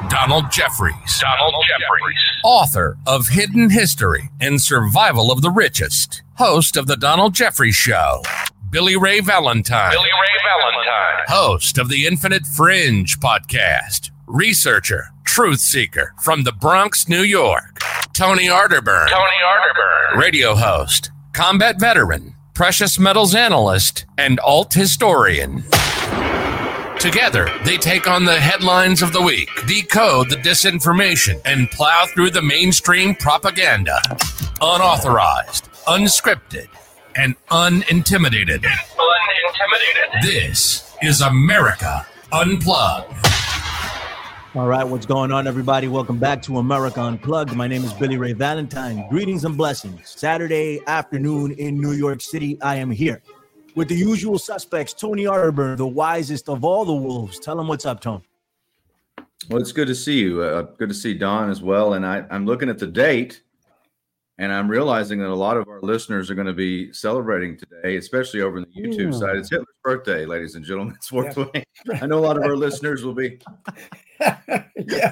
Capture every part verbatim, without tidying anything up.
Donald Jeffries. Donald Jeffries. Author of Hidden History and Survival of the Richest. Host of The Donald Jeffries Show. Billy Ray Valentine. Billy Ray Valentine. Host of the Infinite Fringe podcast. Researcher, truth seeker from the Bronx, New York. Tony Arterburn. Tony Arterburn. Radio host, combat veteran, precious metals analyst, and alt historian. Together, they take on the headlines of the week, decode the disinformation, and plow through the mainstream propaganda. Unauthorized, unscripted, and unintimidated. Unintimidated. This is America Unplugged. All right, what's going on, everybody? Welcome back to America Unplugged. My name is Billy Ray Valentine. Greetings and blessings. Saturday afternoon in New York City, I am here with the usual suspects, Tony Arterburn, the wisest of all the wolves. Tell him what's up, Tony. Well, it's good to see you. Uh, good to see Don as well. And I, I'm looking at the date, and I'm realizing that a lot of our listeners are going to be celebrating today, especially over on the YouTube Ooh. side. It's Hitler's birthday, ladies and gentlemen. It's four twenty. Yeah. I know a lot of our listeners will be. Yeah.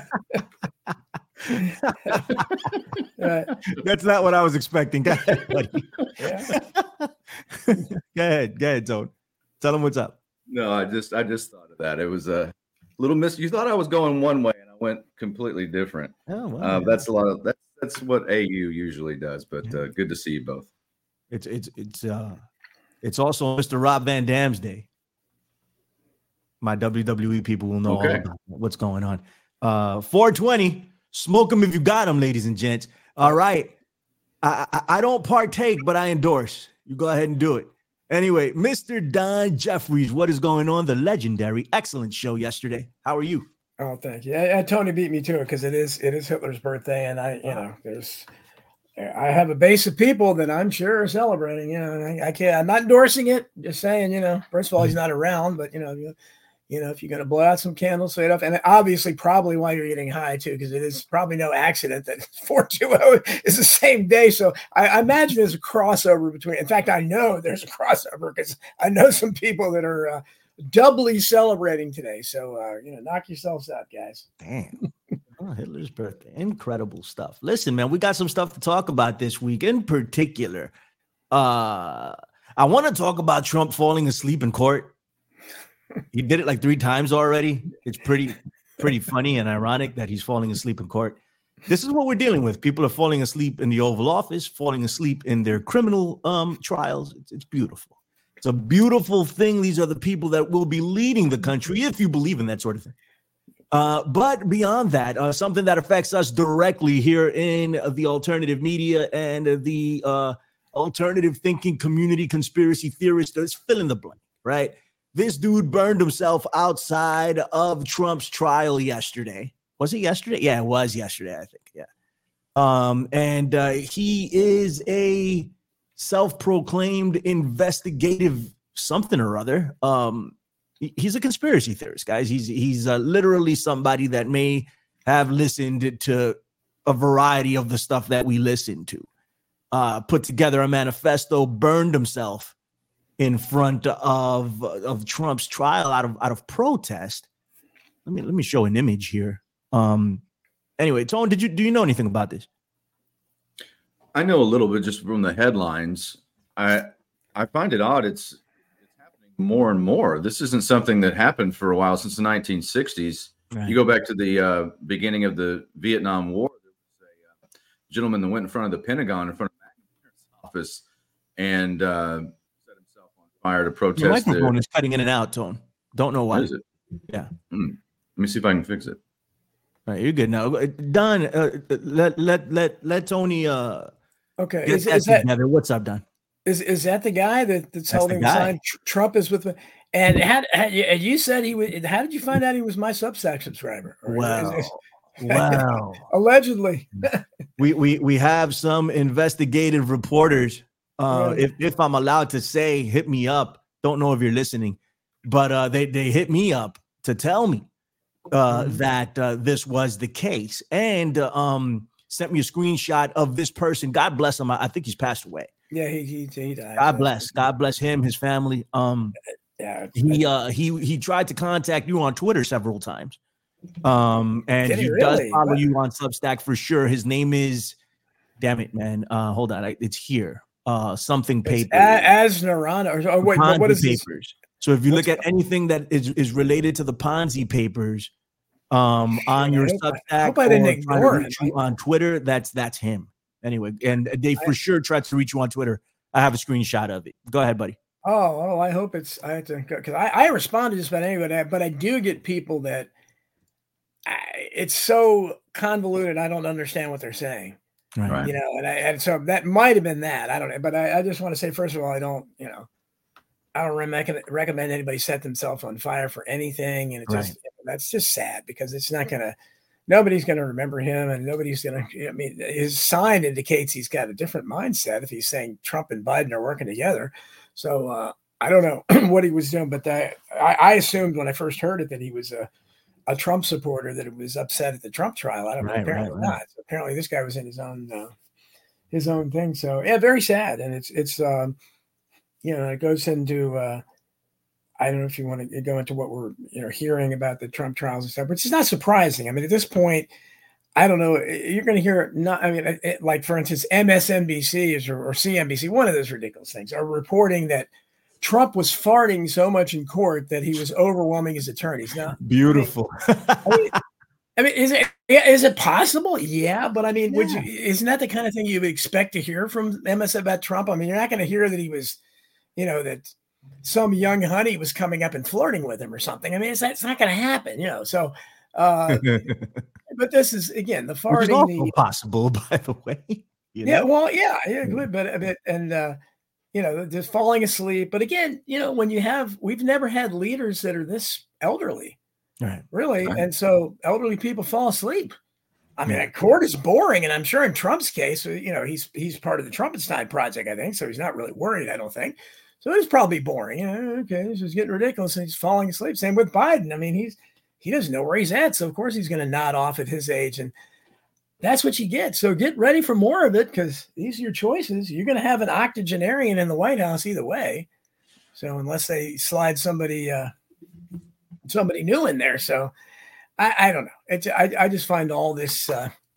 That's not what I was expecting. Go ahead, buddy. Yeah. Go ahead, go ahead, Tone. Tell them what's up. No, I just, I just thought of that. It was a little miss. You thought I was going one way, and I went completely different. Oh, wow. Uh, that's a lot of that's that's what A U usually does. But uh, good to see you both. It's it's it's uh, it's also Mister Rob Van Dam's day. My W W E people will know okay. all about what's going on. Uh, four twenty, smoke them if you got them, ladies and gents. All right. I, I, I don't partake, but I endorse. You go ahead and do it. Anyway, Mister Don Jeffries, what is going on? The legendary, excellent show yesterday. How are you? Oh, thank you. Yeah, Tony beat me to it because it is it is Hitler's birthday, and I, you know, there's I have a base of people that I'm sure are celebrating. You know, and I, I can't. I'm not endorsing it. Just saying, you know, first of all, he's not around, but you know. You, You know, if you're going to blow out some candles, so enough, and obviously probably while you're getting high too, because it is probably no accident that four twenty is the same day. So I, I imagine there's a crossover between. In fact, I know there's a crossover because I know some people that are uh, doubly celebrating today. So uh, you know, knock yourselves out, guys. Damn. Oh, Hitler's birthday, incredible stuff. Listen, man, we got some stuff to talk about this week. In particular, uh, I want to talk about Trump falling asleep in court. He did it like three times already. It's pretty, pretty funny and ironic that he's falling asleep in court. This is what we're dealing with. People are falling asleep in the Oval Office, falling asleep in their criminal um, trials. It's, it's beautiful. It's a beautiful thing. These are the people that will be leading the country, if you believe in that sort of thing. Uh, but beyond that, uh, something that affects us directly here in the alternative media and the uh, alternative thinking community, conspiracy theorists, let's fill in the blank, right? This dude burned himself outside of Trump's trial yesterday. Was it yesterday? Yeah, it was yesterday, I think. Yeah. Um, and uh, he is a self-proclaimed investigative something or other. Um, he's a conspiracy theorist, guys. He's he's uh, literally somebody that may have listened to a variety of the stuff that we listen to. Uh, put together a manifesto, burned himself in front of of Trump's trial out of out of protest. Let me let me show an image here. Um, anyway, Tone, did you do you know anything about this? I know a little bit just from the headlines. I I find it odd. It's it's happening more and more. This isn't something that happened for a while since the nineteen sixties. Right. You go back to the uh, beginning of the Vietnam War. There was a uh, gentleman that went in front of the Pentagon, in front of the office, and uh, fire to protest. Your microphone the, is cutting in and out, Tone. Don't know why. Is it? Yeah. Mm. Let me see if I can fix it. All right, you're good now. Don, uh, let let let let Tony. Uh, okay, get is, that is that together. What's up, Don? Is is that the guy that, that's, that's holding the sign? Trump is with me. And had, had you, and you said he was. How did you find out he was my Substack subscriber? Or wow. Is, is, wow. Allegedly. we we we have some investigative reporters. Uh, if, if I'm allowed to say, hit me up. Don't know if you're listening, but uh, they, they hit me up to tell me uh, mm-hmm. that uh, this was the case and uh, um, sent me a screenshot of this person. God bless him. I, I think he's passed away. Yeah, he he, he died. God bless. God bless him, his family. Um, yeah, he uh, he he tried to contact you on Twitter several times. Um, and Did he, he does really? follow What? you on Substack for sure. His name is, damn it, man. Uh, hold on, I, it's here. Uh, something It's paper. as Narana. Or, oh, wait, what, what is this? Papers. So if you What's look at anything that is, is related to the Ponzi papers, um, on your I hope, Substack, I hope I didn't or ignore trying to him. reach you on Twitter, that's that's him. Anyway, and they for I, sure tried to reach you on Twitter. I have a screenshot of it. Go ahead, buddy. Oh, oh, I hope it's. I have to because I, I respond to just about anybody, but I do get people that I, it's so convoluted. I don't understand what they're saying. Right. You know, and I and so that might have been that. I don't know, but I, I just want to say first of all, I don't. You know, I don't recommend recommend anybody set themselves on fire for anything, and it just right. that's just sad because it's not gonna. Nobody's going to remember him, and nobody's going to. I mean, his sign indicates he's got a different mindset if he's saying Trump and Biden are working together. So uh, I don't know what he was doing, but that, I, I assumed when I first heard it that he was a, a Trump supporter, that it was upset at the Trump trial. I don't know. Right, apparently right, not. Right. So apparently, this guy was in his own uh, his own thing. So yeah, very sad, and it's it's um, you know, it goes into. Uh, I don't know if you want to go into what we're you know hearing about the Trump trials and stuff, which is not surprising. I mean, at this point, I don't know. You're going to hear not. I mean, it, like for instance, M S N B C is or, or C N B C, one of those ridiculous things, are reporting that Trump was farting so much in court that he was overwhelming his attorneys. Now, beautiful. I mean, I mean, is it is it possible? Yeah, but I mean, yeah. would you? Isn't that the kind of thing you would expect to hear from M S N about Trump? I mean, you're not going to hear that he was, you know, that. Some young honey was coming up and flirting with him or something. I mean, it's, it's not going to happen, you know. So, uh, but this is again the farting. Which is also the, possible, by the way. You know? Yeah, well, yeah, yeah, good, but a bit, and uh, you know, just falling asleep. But again, you know, when you have, we've never had leaders that are this elderly, right? Really, right. And so elderly people fall asleep. I mean, a court is boring, and I'm sure in Trump's case, you know, he's he's part of the Trumpenstein project, I think, so he's not really worried. I don't think. So it's probably boring. You know, okay, this is getting ridiculous. And he's falling asleep. Same with Biden. I mean, he's he doesn't know where he's at. So, of course, he's going to nod off at his age. And that's what you get. So get ready for more of it because these are your choices. You're going to have an octogenarian in the White House either way. So unless they slide somebody uh, somebody new in there. So I, I don't know. It's, I, I just find all this uh, –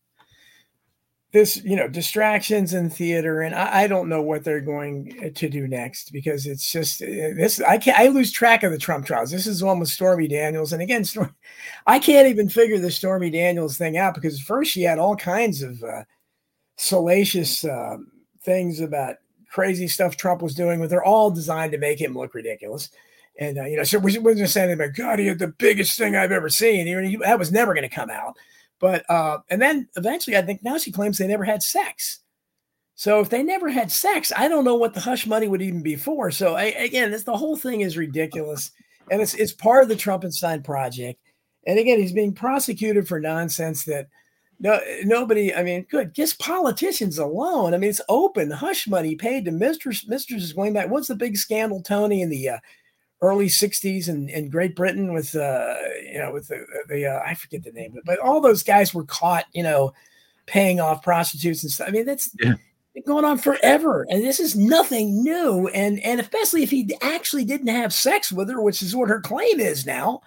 This, you know, distractions in theater, and I, I don't know what they're going to do next because it's just this. I can't. I lose track of the Trump trials. This is one with Stormy Daniels, and again, Stormy, I can't even figure the Stormy Daniels thing out because first she had all kinds of uh, salacious uh, things about crazy stuff Trump was doing with her, all designed to make him look ridiculous. And uh, you know, so we wasn't saying about God, he had the biggest thing I've ever seen. You know, he, that was never going to come out. But, uh, and then eventually I think now she claims they never had sex. So if they never had sex, I don't know what the hush money would even be for. So I, again, this, the whole thing is ridiculous. And it's, it's part of the Trumpenstein project. And again, he's being prosecuted for nonsense that no, nobody, I mean, good, just politicians alone. I mean, it's open hush money paid to mistress, mistresses going back. What's the big scandal, Tony, in the, uh, early sixties in, in Great Britain with, uh, you know, with the, the uh, I forget the name, but all those guys were caught, you know, paying off prostitutes and stuff. I mean, that's yeah. going on forever. And this is nothing new. And, and especially if he actually didn't have sex with her, which is what her claim is now.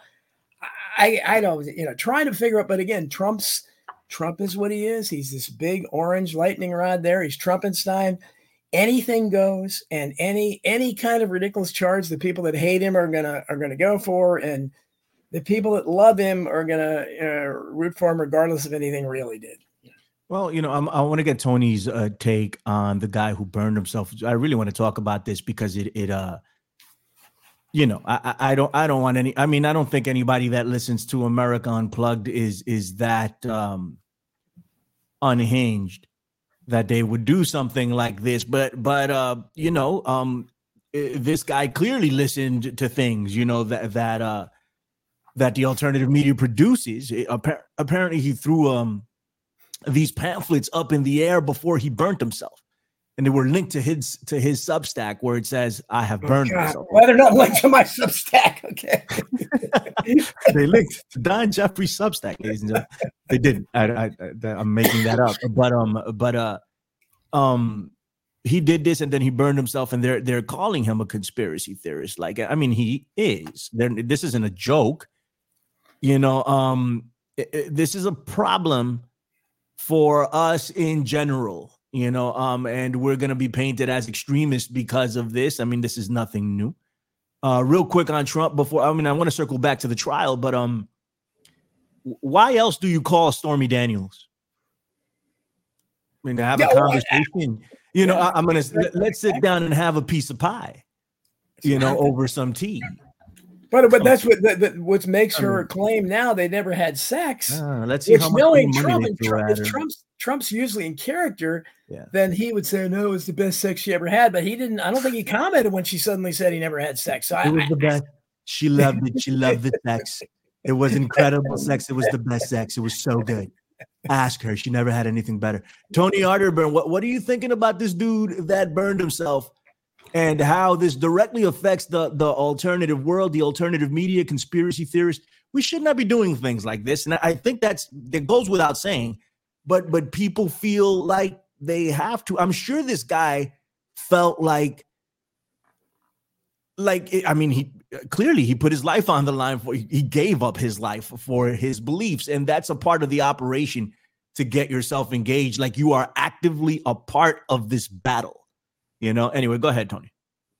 I, I don't, you know, trying to figure out, but again, Trump's Trump is what he is. He's this big orange lightning rod there. He's Trumpenstein. Anything goes, and any any kind of ridiculous charge the people that hate him are gonna are gonna go for, and the people that love him are gonna uh, root for him regardless of anything really did. Well, you know, I'm, I want to get Tony's uh, take on the guy who burned himself. I really want to talk about this because it it uh, you know, I I don't I don't want any. I mean, I don't think anybody that listens to America Unplugged is is that um, unhinged that they would do something like this, but but uh, you know, um, this guy clearly listened to things, you know, that that uh, that the alternative media produces. It, appa- apparently, he threw um these pamphlets up in the air before he burnt himself, and they were linked to his to his Substack where it says, "I have burned oh, myself." Well, they're not linked to my Substack, okay? They linked to Don Jeffrey's Substack, ladies and gentlemen. They didn't. I, I, I, I'm making that up, but um, but uh, um, he did this and then he burned himself, and they're they're calling him a conspiracy theorist. Like, I mean, he is. They're, this isn't a joke. You know, um, it, it, this is a problem for us in general, you know, um, and we're going to be painted as extremists because of this. I mean, this is nothing new. Uh, real quick on Trump before, I mean, I want to circle back to the trial, but um, why else do you call Stormy Daniels? I mean, to have yeah, a conversation, well, I, you know, yeah, I, I'm going to, let's sit down and have a piece of pie, you know, over some tea. But but that's what that, that what makes her claim now they never had sex. Uh, let's see how much knowing money Trump, they and threw Trump, at if her. Trump's Trump's usually in character, Yeah. then he would say no, it was the best sex she ever had. But he didn't. I don't think he commented when she suddenly said he never had sex. So It I, was I, the best. She loved it. She loved the sex. It was incredible sex. It was the best sex. It was so good. Ask her. She never had anything better. Tony Arterburn, what, what are you thinking about this dude that burned himself and how this directly affects the, the alternative world, the alternative media, conspiracy theorists? We should not be doing things like this. And I think that's that goes without saying, but but people feel like they have to. I'm sure this guy felt like, like, I mean, he clearly he put his life on the line for, he gave up his life for his beliefs. And that's a part of the operation to get yourself engaged. Like you are actively a part of this battle. You know, anyway, go ahead, Tony.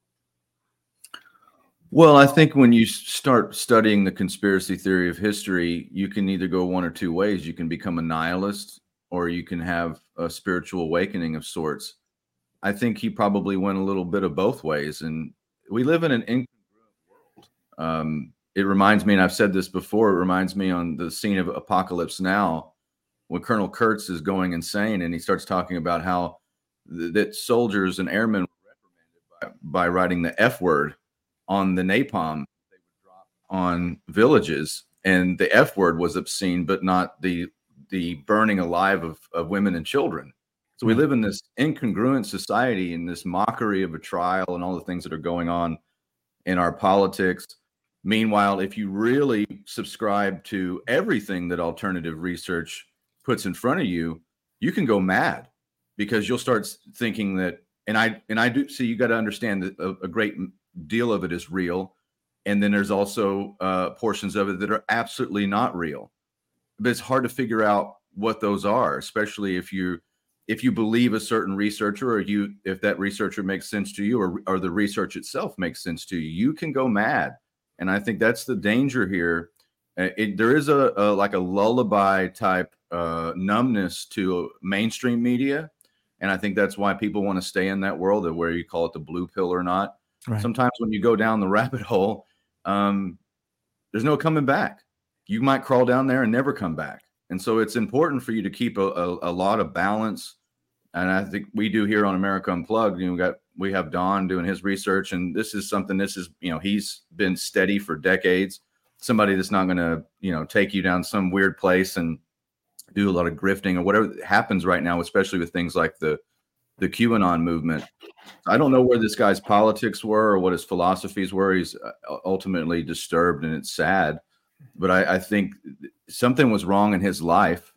Well, I think when you start studying the conspiracy theory of history, you can either go one or two ways. You can become a nihilist or you can have a spiritual awakening of sorts. I think he probably went a little bit of both ways. And we live in an incongruent world. Um, it reminds me, and I've said this before, it reminds me on the scene of Apocalypse Now, when Colonel Kurtz is going insane and he starts talking about how that soldiers and airmen were reprimanded by, by writing the F word on the napalm they would drop on villages, and the F word was obscene, but not the the burning alive of, of women and children. So we live in this incongruent society and this mockery of a trial and all the things that are going on in our politics. Meanwhile, if you really subscribe to everything that alternative research puts in front of you, you can go mad. Because you'll start thinking that, and I and I do see, you got to understand that a, a great deal of it is real, and then there's also uh, portions of it that are absolutely not real. But it's hard to figure out what those are, especially if you if you believe a certain researcher, or you if that researcher makes sense to you, or or the research itself makes sense to you. You can go mad, and I think that's the danger here. It, there is a, a like a lullaby type uh, numbness to mainstream media. And I think that's why people want to stay in that world of where you call it the blue pill or not. Right. Sometimes when you go down the rabbit hole, um, there's no coming back. You might crawl down there and never come back. And so it's important for you to keep a, a, a lot of balance. And I think we do here on America Unplugged. You know, we got we have Don doing his research, and this is something. This is you know he's been steady for decades. Somebody that's not going to you know take you down some weird place and do a lot of grifting or whatever happens right now, especially with things like the the QAnon movement. I don't know where this guy's politics were or what his philosophies were. He's ultimately disturbed, and it's sad. But I, I think something was wrong in his life,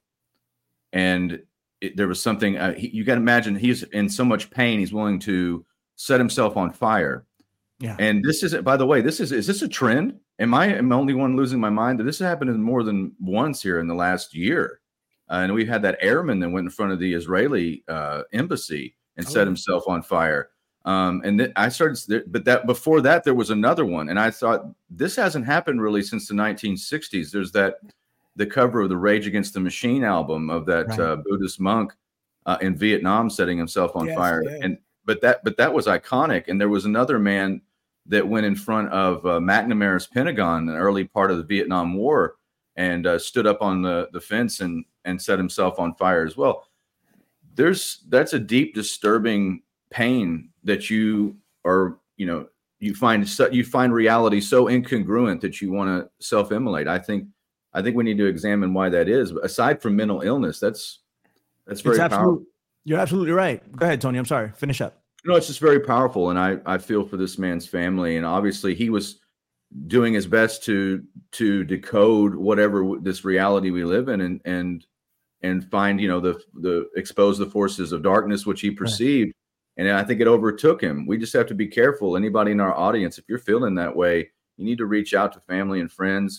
and it, there was something. Uh, he, you got to imagine he's in so much pain. He's willing to set himself on fire. Yeah. And this is, by the way, this is is this a trend? Am I am I the only one losing my mind that this has happened more than once here in the last year? Uh, and we had that airman that went in front of the Israeli uh, embassy and oh. set himself on fire. Um, and th- I started, but that before that, there was another one. And I thought, this hasn't happened really since the nineteen sixties. There's that, the cover of the Rage Against the Machine album of that right. uh, Buddhist monk uh, in Vietnam setting himself on yes, fire. Yeah. And, but that, but that was iconic. And there was another man that went in front of uh, McNamara's Pentagon in the early part of the Vietnam War and uh, stood up on the, the fence and, and set himself on fire as well. There's, that's a deep, disturbing pain that you are, you know, you find, you find reality so incongruent that you want to self-immolate. I think, I think we need to examine why that is. But aside from mental illness, that's, that's very it's powerful. You're absolutely right. Go ahead, Tony. I'm sorry. Finish up. No, it's just very powerful. And I, I feel for this man's family. And obviously he was doing his best to, to decode whatever this reality we live in and, and, and find, you know, the, the expose the forces of darkness, which he perceived. Right. And I think it overtook him. We just have to be careful. Anybody in our audience, if you're feeling that way, you need to reach out to family and friends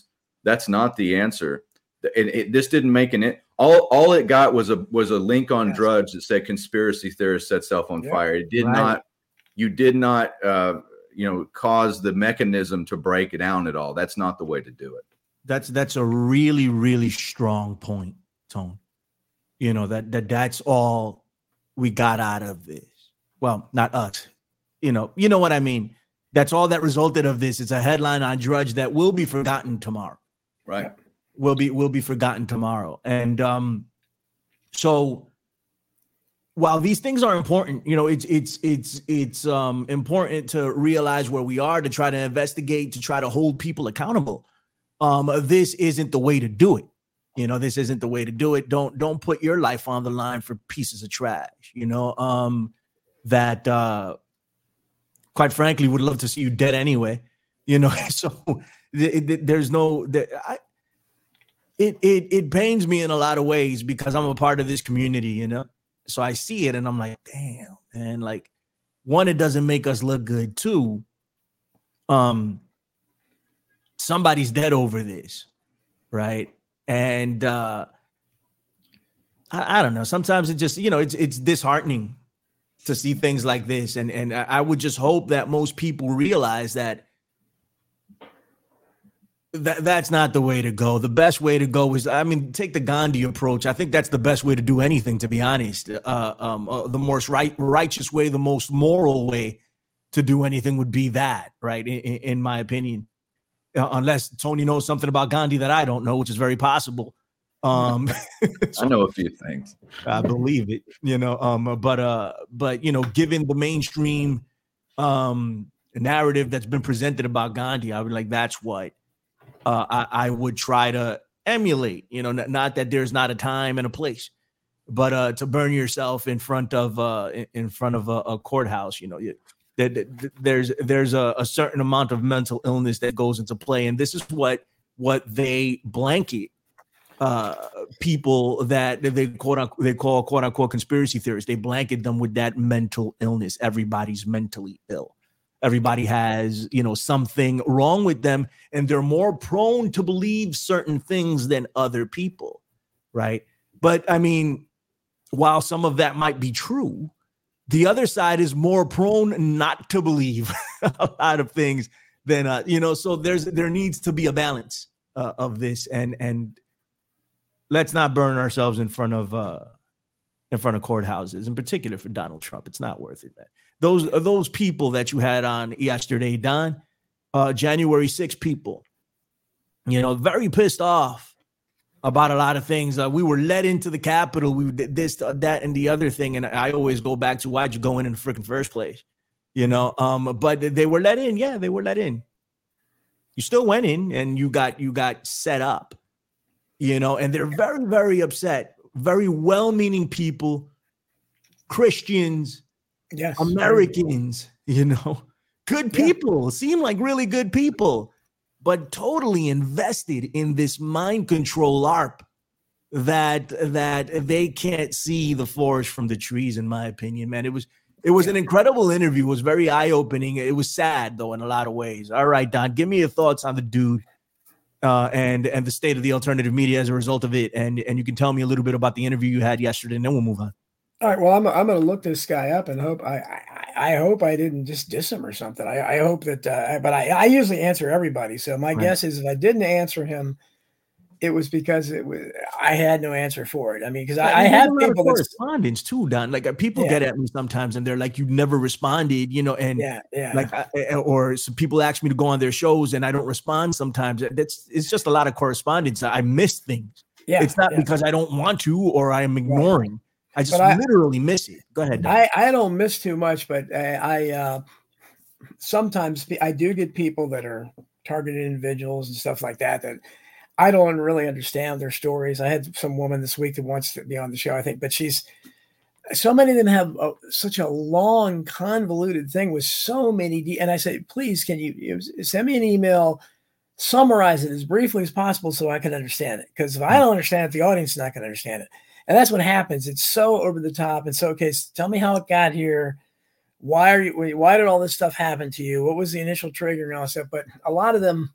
That's not the answer. It, it, this didn't make an it. All all it got was a was a link on yes. Drudge that said conspiracy theorist set self on yep. fire. It did right. not. You did not. Uh, you know, cause the mechanism to break it down at all. That's not the way to do it. That's that's a really really strong point, Tone. You know that that that's all we got out of this. Well, not us. You know, you know what I mean. That's all that resulted of this. It's a headline on Drudge that will be forgotten tomorrow. Right. Will be will be forgotten tomorrow. And um, so while these things are important, you know, it's it's it's it's um important to realize where we are, to try to investigate, to try to hold people accountable. Um, this isn't the way to do it. You know, this isn't the way to do it. Don't don't put your life on the line for pieces of trash. You know, um, that uh, quite frankly would love to see you dead anyway. You know, so th- th- there's no. Th- I, it it it pains me in a lot of ways because I'm a part of this community. You know, so I see it and I'm like, damn, man. Like, one, it doesn't make us look good. Two, um, somebody's dead over this, right? And uh, I, I don't know. Sometimes it just, you know, it's it's disheartening to see things like this. And and I would just hope that most people realize that that that's not the way to go. The best way to go is, I mean, take the Gandhi approach. I think that's the best way to do anything, to be honest. Uh, um, uh, the most right, righteous way, the most moral way to do anything would be that, right? In, in my opinion. Uh, unless Tony knows something about Gandhi that I don't know, which is very possible. Um, so, I know a few things. I believe it, you know. Um, but uh, but you know, given the mainstream um, narrative that's been presented about Gandhi, I would like that's what uh, I, I would try to emulate. You know, n- not that there's not a time and a place, but uh, to burn yourself in front of uh, in, in front of a, a courthouse. You know, you, that there's there's a, a certain amount of mental illness that goes into play, and this is what what they blanket uh, people that they quote they call quote unquote conspiracy theorists. They blanket them with that mental illness. Everybody's mentally ill. Everybody has, you know, something wrong with them, and they're more prone to believe certain things than other people, right? But I mean, while some of that might be true, the other side is more prone not to believe a lot of things than, uh, you know, so there's, there needs to be a balance uh, of this, and, and let's not burn ourselves in front of, uh, in front of courthouses, in particular for Donald Trump. It's not worth it, man. Those are those people that you had on yesterday, Don, uh, January sixth people, you know, very pissed off about a lot of things. Uh, we were led into the Capitol. We did this, uh, that, and the other thing. And I always go back to, why'd you go in in the freaking first place? You know, um, but they were let in. Yeah, they were let in. You still went in and you got, you got set up, you know, and they're very, very upset. Very well-meaning people, Christians, yes, Americans, you know, good people, yeah. Seem like really good people, but totally invested in this mind control A R P that that they can't see the forest from the trees, in my opinion, man. It was it was an incredible interview. It was very eye-opening. It was sad, though, in a lot of ways. All right, Don, give me your thoughts on the dude uh, and and the state of the alternative media as a result of it, and and you can tell me a little bit about the interview you had yesterday, and then we'll move on. All right. Well, I'm I'm going to look this guy up and hope I, I I hope I didn't just diss him or something. I, I hope that, uh, but I, I usually answer everybody. So my right. guess is if I didn't answer him, it was because it was I had no answer for it. I mean, because yeah, I, I have people correspondence too, Don. Like people yeah. get at me sometimes, and they're like, "You never responded," you know, and yeah, yeah. Like, I, or some people ask me to go on their shows, and I don't respond sometimes. That's it's just a lot of correspondence. I miss things. Yeah, it's not yeah. because I don't want to or I'm ignoring. Right. I just I, literally miss it. Go ahead, Don. I, I don't miss too much, but I, I uh, sometimes I do get people that are targeted individuals and stuff like that that I don't really understand their stories. I had some woman this week that wants to be on the show, I think, but she's so many of them have a, such a long, convoluted thing with so many. De- and I say, please, can you, you send me an email, summarize it as briefly as possible so I can understand it? Because if I don't understand it, the audience is not going to understand it. And that's what happens. It's so over the top. And so, okay, so tell me how it got here. Why are you, why did all this stuff happen to you? What was the initial trigger and all that stuff? But a lot of them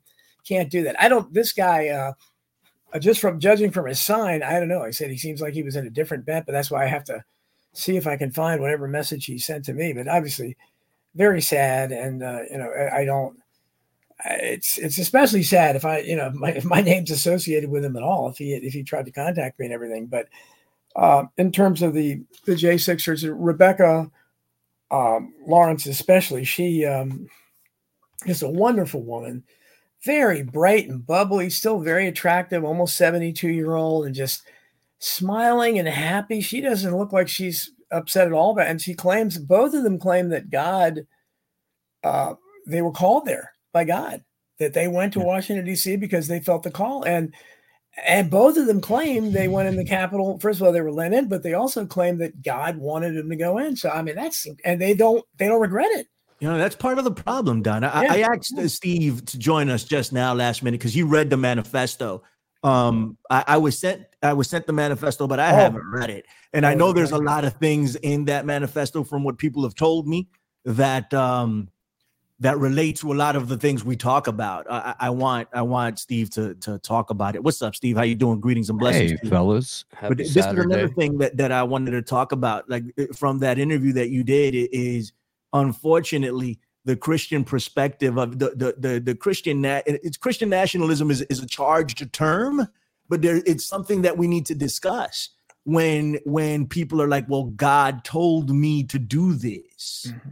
can't do that. I don't. This guy, uh, just from judging from his sign, I don't know. I said he seems like he was in a different bent, but that's why I have to see if I can find whatever message he sent to me. But obviously, very sad, and uh, you know, I, I don't. It's it's especially sad if I, you know, my, if my name's associated with him at all. If he if he tried to contact me and everything, but uh, in terms of the the J Sixers, Rebecca um, Lawrence especially, she um, is a wonderful woman. Very bright and bubbly, still very attractive, almost seventy-two year old, and just smiling and happy. She doesn't look like she's upset at all. But and she claims, both of them claim that God, uh, they were called there by God, that they went to Washington, D C because they felt the call. And and both of them claim they went in the Capitol. First of all, they were let in, but they also claim that God wanted them to go in. So I mean, that's and they don't they don't regret it. You know, that's part of the problem, Don. I, yeah. I asked Steve to join us just now last minute because he read the manifesto. Um, I, I was sent I was sent the manifesto, but I oh. haven't read it. And oh, I know there's a lot of things in that manifesto from what people have told me that um, that relate to a lot of the things we talk about. I, I want I want Steve to to talk about it. What's up, Steve? How you doing? Greetings and blessings. Hey, Steve. fellas. Happy but this Saturday. is another thing that, that I wanted to talk about. Like from that interview that you did is, unfortunately, the Christian perspective of the the the, the Christian na- it's Christian nationalism is, is a charged term, but there it's something that we need to discuss when when people are like, well, God told me to do this. Mm-hmm.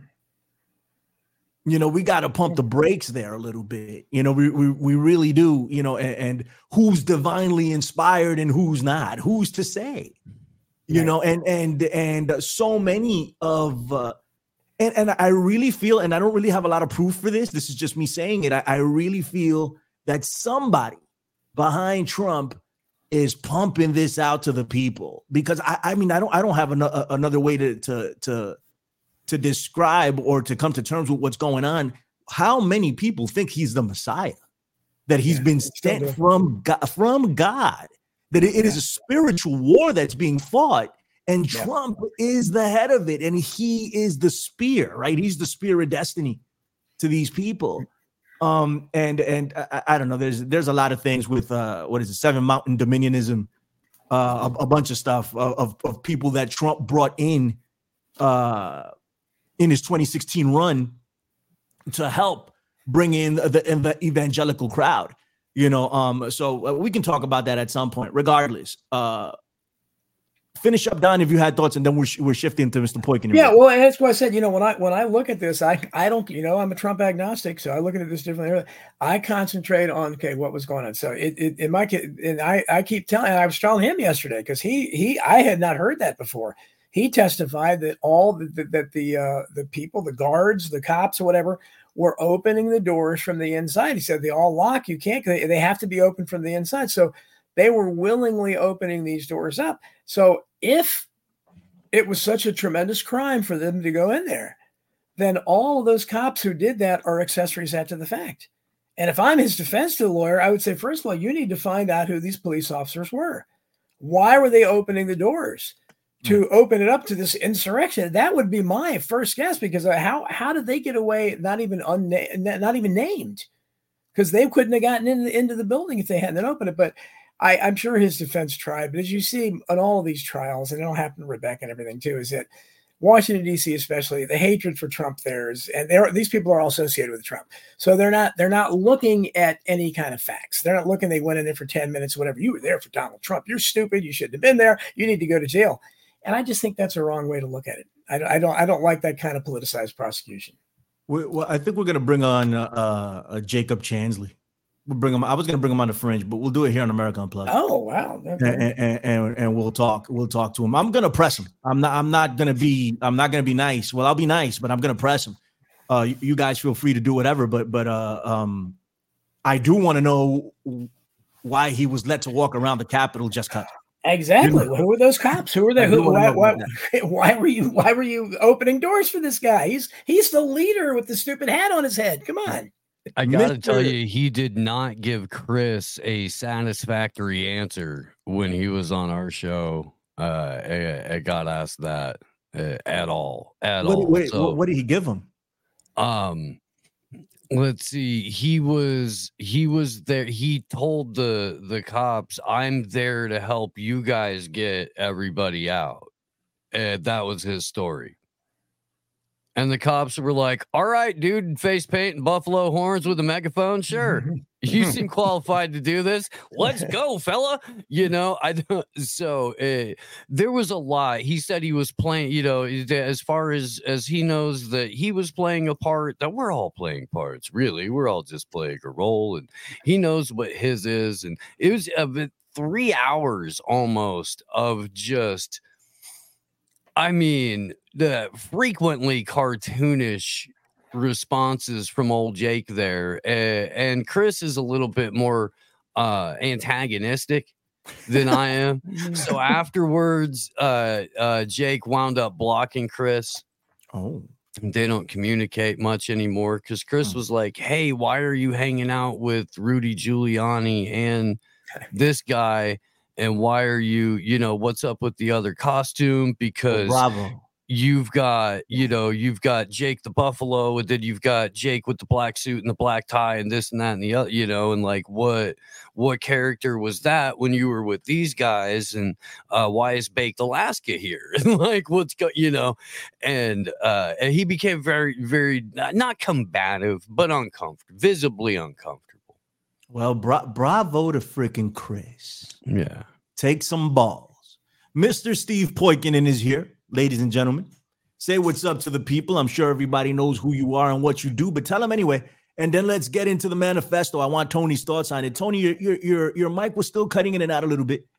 You know, we got to pump the brakes there a little bit. You know, we we, we really do. You know, and, and who's divinely inspired and who's not? Who's to say? You right. know, and and and so many of. Uh, And, and I really feel, and I don't really have a lot of proof for this, this is just me saying it, I, I really feel that somebody behind Trump is pumping this out to the people. Because I, I mean, I don't I don't have an, a, another way to, to, to, to describe or to come to terms with what's going on. How many people think he's the Messiah? That he's yeah, been sent from God, from God? That it, it is a spiritual war that's being fought. And Trump yeah. is the head of it, and he is the spear, right? He's the spear of destiny to these people. Um, and and I, I don't know. There's there's a lot of things with uh, what is it? Seven Mountain Dominionism, uh, a, a bunch of stuff of, of of people that Trump brought in uh, in his twenty sixteen run to help bring in the, the evangelical crowd. You know, um, so we can talk about that at some point. Regardless. Uh, Finish up, Don, if you had thoughts, and then we're, we're shifting to Mister Poikin. Yeah, well, and that's what I said. You know, when I when I look at this, I I don't, you know, I'm a Trump agnostic, so I look at this differently. I concentrate on okay, what was going on. So it it, it might get, and I I keep telling, and I was telling him yesterday because he he I had not heard that before. He testified that all the, the, that the uh, the people, the guards, the cops, or whatever, were opening the doors from the inside. He said they all lock. You can't. They, they have to be open from the inside. So they were willingly opening these doors up. So if it was such a tremendous crime for them to go in there, then all of those cops who did that are accessories after the fact. And if I'm his defense lawyer, I would say, first of all, you need to find out who these police officers were. Why were they opening the doors to mm-hmm. open it up to this insurrection? That would be my first guess, because how how did they get away not even unna- not even named? Because they couldn't have gotten in the, into the building if they hadn't opened it. But I, I'm sure his defense tried, but as you see in all of these trials, and it'll happen to Rebecca and everything too, is that Washington, D C especially, the hatred for Trump there is, and they're, these people are all associated with Trump. So they're not they're not looking at any kind of facts. They're not looking, they went in there for ten minutes, whatever. You were there for Donald Trump. You're stupid. You shouldn't have been there. You need to go to jail. And I just think that's a wrong way to look at it. I, I don't I don't like that kind of politicized prosecution. Well, I think we're going to bring on uh, uh, Jacob Chansley. We'll bring him. I was going to bring him on the Fringe, but we'll do it here on America Unplugged. Oh wow! Okay. And, and, and and we'll talk. We'll talk to him. I'm going to press him. I'm not. I'm not going to be. I'm not going to be nice. Well, I'll be nice, but I'm going to press him. Uh, you, you guys feel free to do whatever, but but uh, um, I do want to know why he was let to walk around the Capitol just cut. Exactly. Who were those cops? Who were they? Who, why, why, why were you? Why were you opening doors for this guy? He's he's the leader with the stupid hat on his head. Come on. I gotta tell you, he did not give Chris a satisfactory answer when he was on our show. Uh, I, I got asked that uh, at all, at what, all. Wait, so, what did he give him? Um, Let's see. He was he was there. He told the the cops, "I'm there to help you guys get everybody out." And that was his story. And the cops were like, "All right, dude, face paint and buffalo horns with a megaphone. Sure. You seem qualified to do this. Let's go, fella." You know, I don't. So uh, there was a lot. He said he was playing, you know, as far as as he knows that he was playing a part, that we're all playing parts, really. We're all just playing a role. And he knows what his is. And it was a bit, three hours almost of just, I mean, the frequently cartoonish responses from old Jake there. Uh, and Chris is a little bit more uh, antagonistic than I am. So afterwards, uh, uh, Jake wound up blocking Chris. Oh. They don't communicate much anymore because Chris was like, "Hey, why are you hanging out with Rudy Giuliani and this guy? And why are you, you know, what's up with the other costume? Because Oh, bravo. you've got, you know, you've got Jake the Buffalo, and then you've got Jake with the black suit and the black tie and this and that and the other, you know, and like what what character was that when you were with these guys? And uh, why is Baked Alaska here? And like what's go, you know, and uh, and he became very, very not combative, but uncomfortable, visibly uncomfortable. Well, bra- bravo to freaking Chris. Yeah. Take some balls. Mister Steve Poikinen is here, ladies and gentlemen. Say what's up to the people. I'm sure everybody knows who you are and what you do, but tell them anyway. And then let's get into the manifesto. I want Tony's thoughts on it. Tony, your your your, your mic was still cutting in and out a little bit.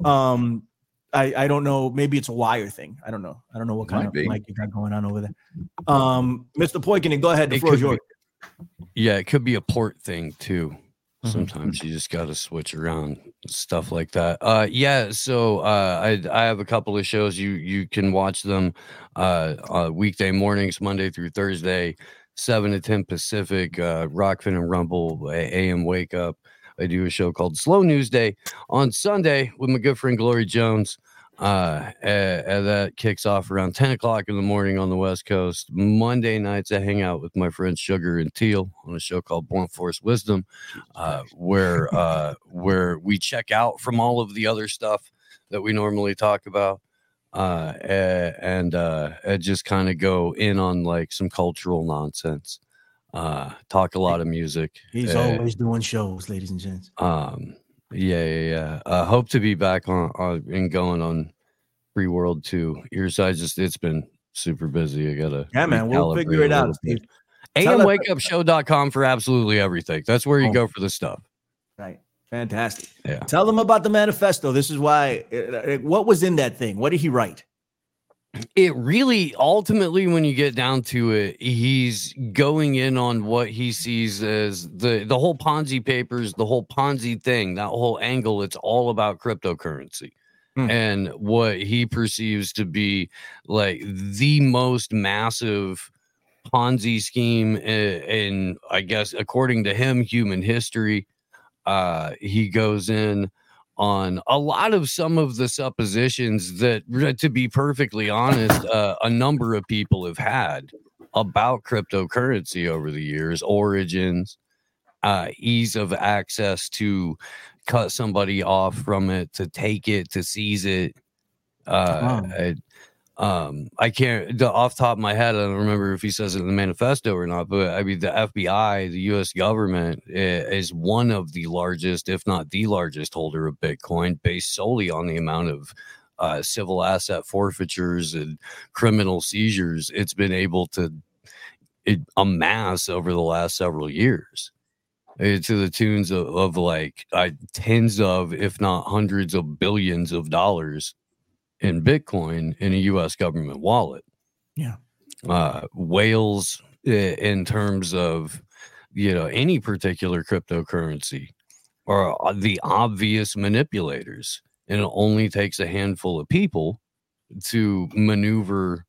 Um, I, I don't know. Maybe it's a wire thing. I don't know. I don't know what kind Might of be. mic you got going on over there. Um, Mister Poikinen, go ahead. The It floor is could yours. Yeah, it could be a port thing too. Mhm. Sometimes you just got to switch around stuff like that. Uh, yeah. So uh, I I have a couple of shows. You you can watch them uh, uh weekday mornings, Monday through Thursday, seven to ten Pacific. Uh, Rockfin and Rumble, A M Wake Up. I do a show called Slow News Day on Sunday with my good friend Glory Jones. Uh, and, and that kicks off around ten o'clock in the morning on the West Coast. Monday nights, I hang out with my friends Sugar and Teal on a show called Blunt Force Wisdom, uh, where uh, where we check out from all of the other stuff that we normally talk about, uh, and uh, and just kind of go in on like some cultural nonsense. Uh, talk a lot of music. He's uh, always doing shows, ladies and gents. um, yeah, yeah, yeah. Uh, hope to be back on, on and going on Free World two. Yours, I just it's been super busy. I gotta Yeah, man, we'll figure recalibrate it a out, little bit. Steve. A Tell M us- wake up show dot com for absolutely everything. That's where you Oh. go for the stuff. Right. Fantastic. Yeah. Tell them about the manifesto. This is why. uh, What was in that thing? What did he write? It really ultimately, when you get down to it, he's going in on what he sees as the the whole Ponzi papers, the whole Ponzi thing, that whole angle. It's all about cryptocurrency. Hmm. And what he perceives to be like the most massive Ponzi scheme in, in I guess, according to him, human history. Uh, he goes in on a lot of some of the suppositions that, to be perfectly honest, uh, a number of people have had about cryptocurrency over the years, origins, uh, ease of access to cut somebody off from it, to take it, to seize it. Uh, Wow. I, um, I can't, the, off the top of my head, I don't remember if he says it in the manifesto or not, but I mean, the F B I, the U S government, i- is one of the largest, if not the largest holder of Bitcoin, based solely on the amount of uh, civil asset forfeitures and criminal seizures it's been able to it, amass over the last several years. Uh, to the tunes of, of like uh, tens of, if not hundreds of billions of dollars in Bitcoin in a U S government wallet. Yeah. Uh, whales uh, in terms of, you know, any particular cryptocurrency are the obvious manipulators. And it only takes a handful of people to maneuver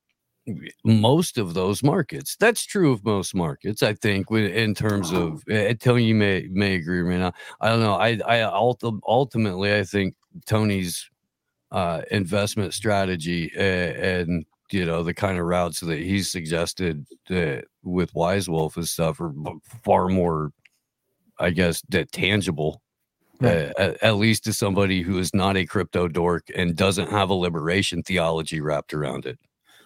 most of those markets. That's true of most markets, I think, wi- in terms of, uh, Tony, you may, may agree or may not. I don't know. I, I ulti- ultimately, I think Tony's uh, investment strategy uh, and you know, the kind of routes that he's suggested that with Wise Wolf and stuff are far more, I guess, that tangible. Right. Uh, at, at least to somebody who is not a crypto dork and doesn't have a liberation theology wrapped around it.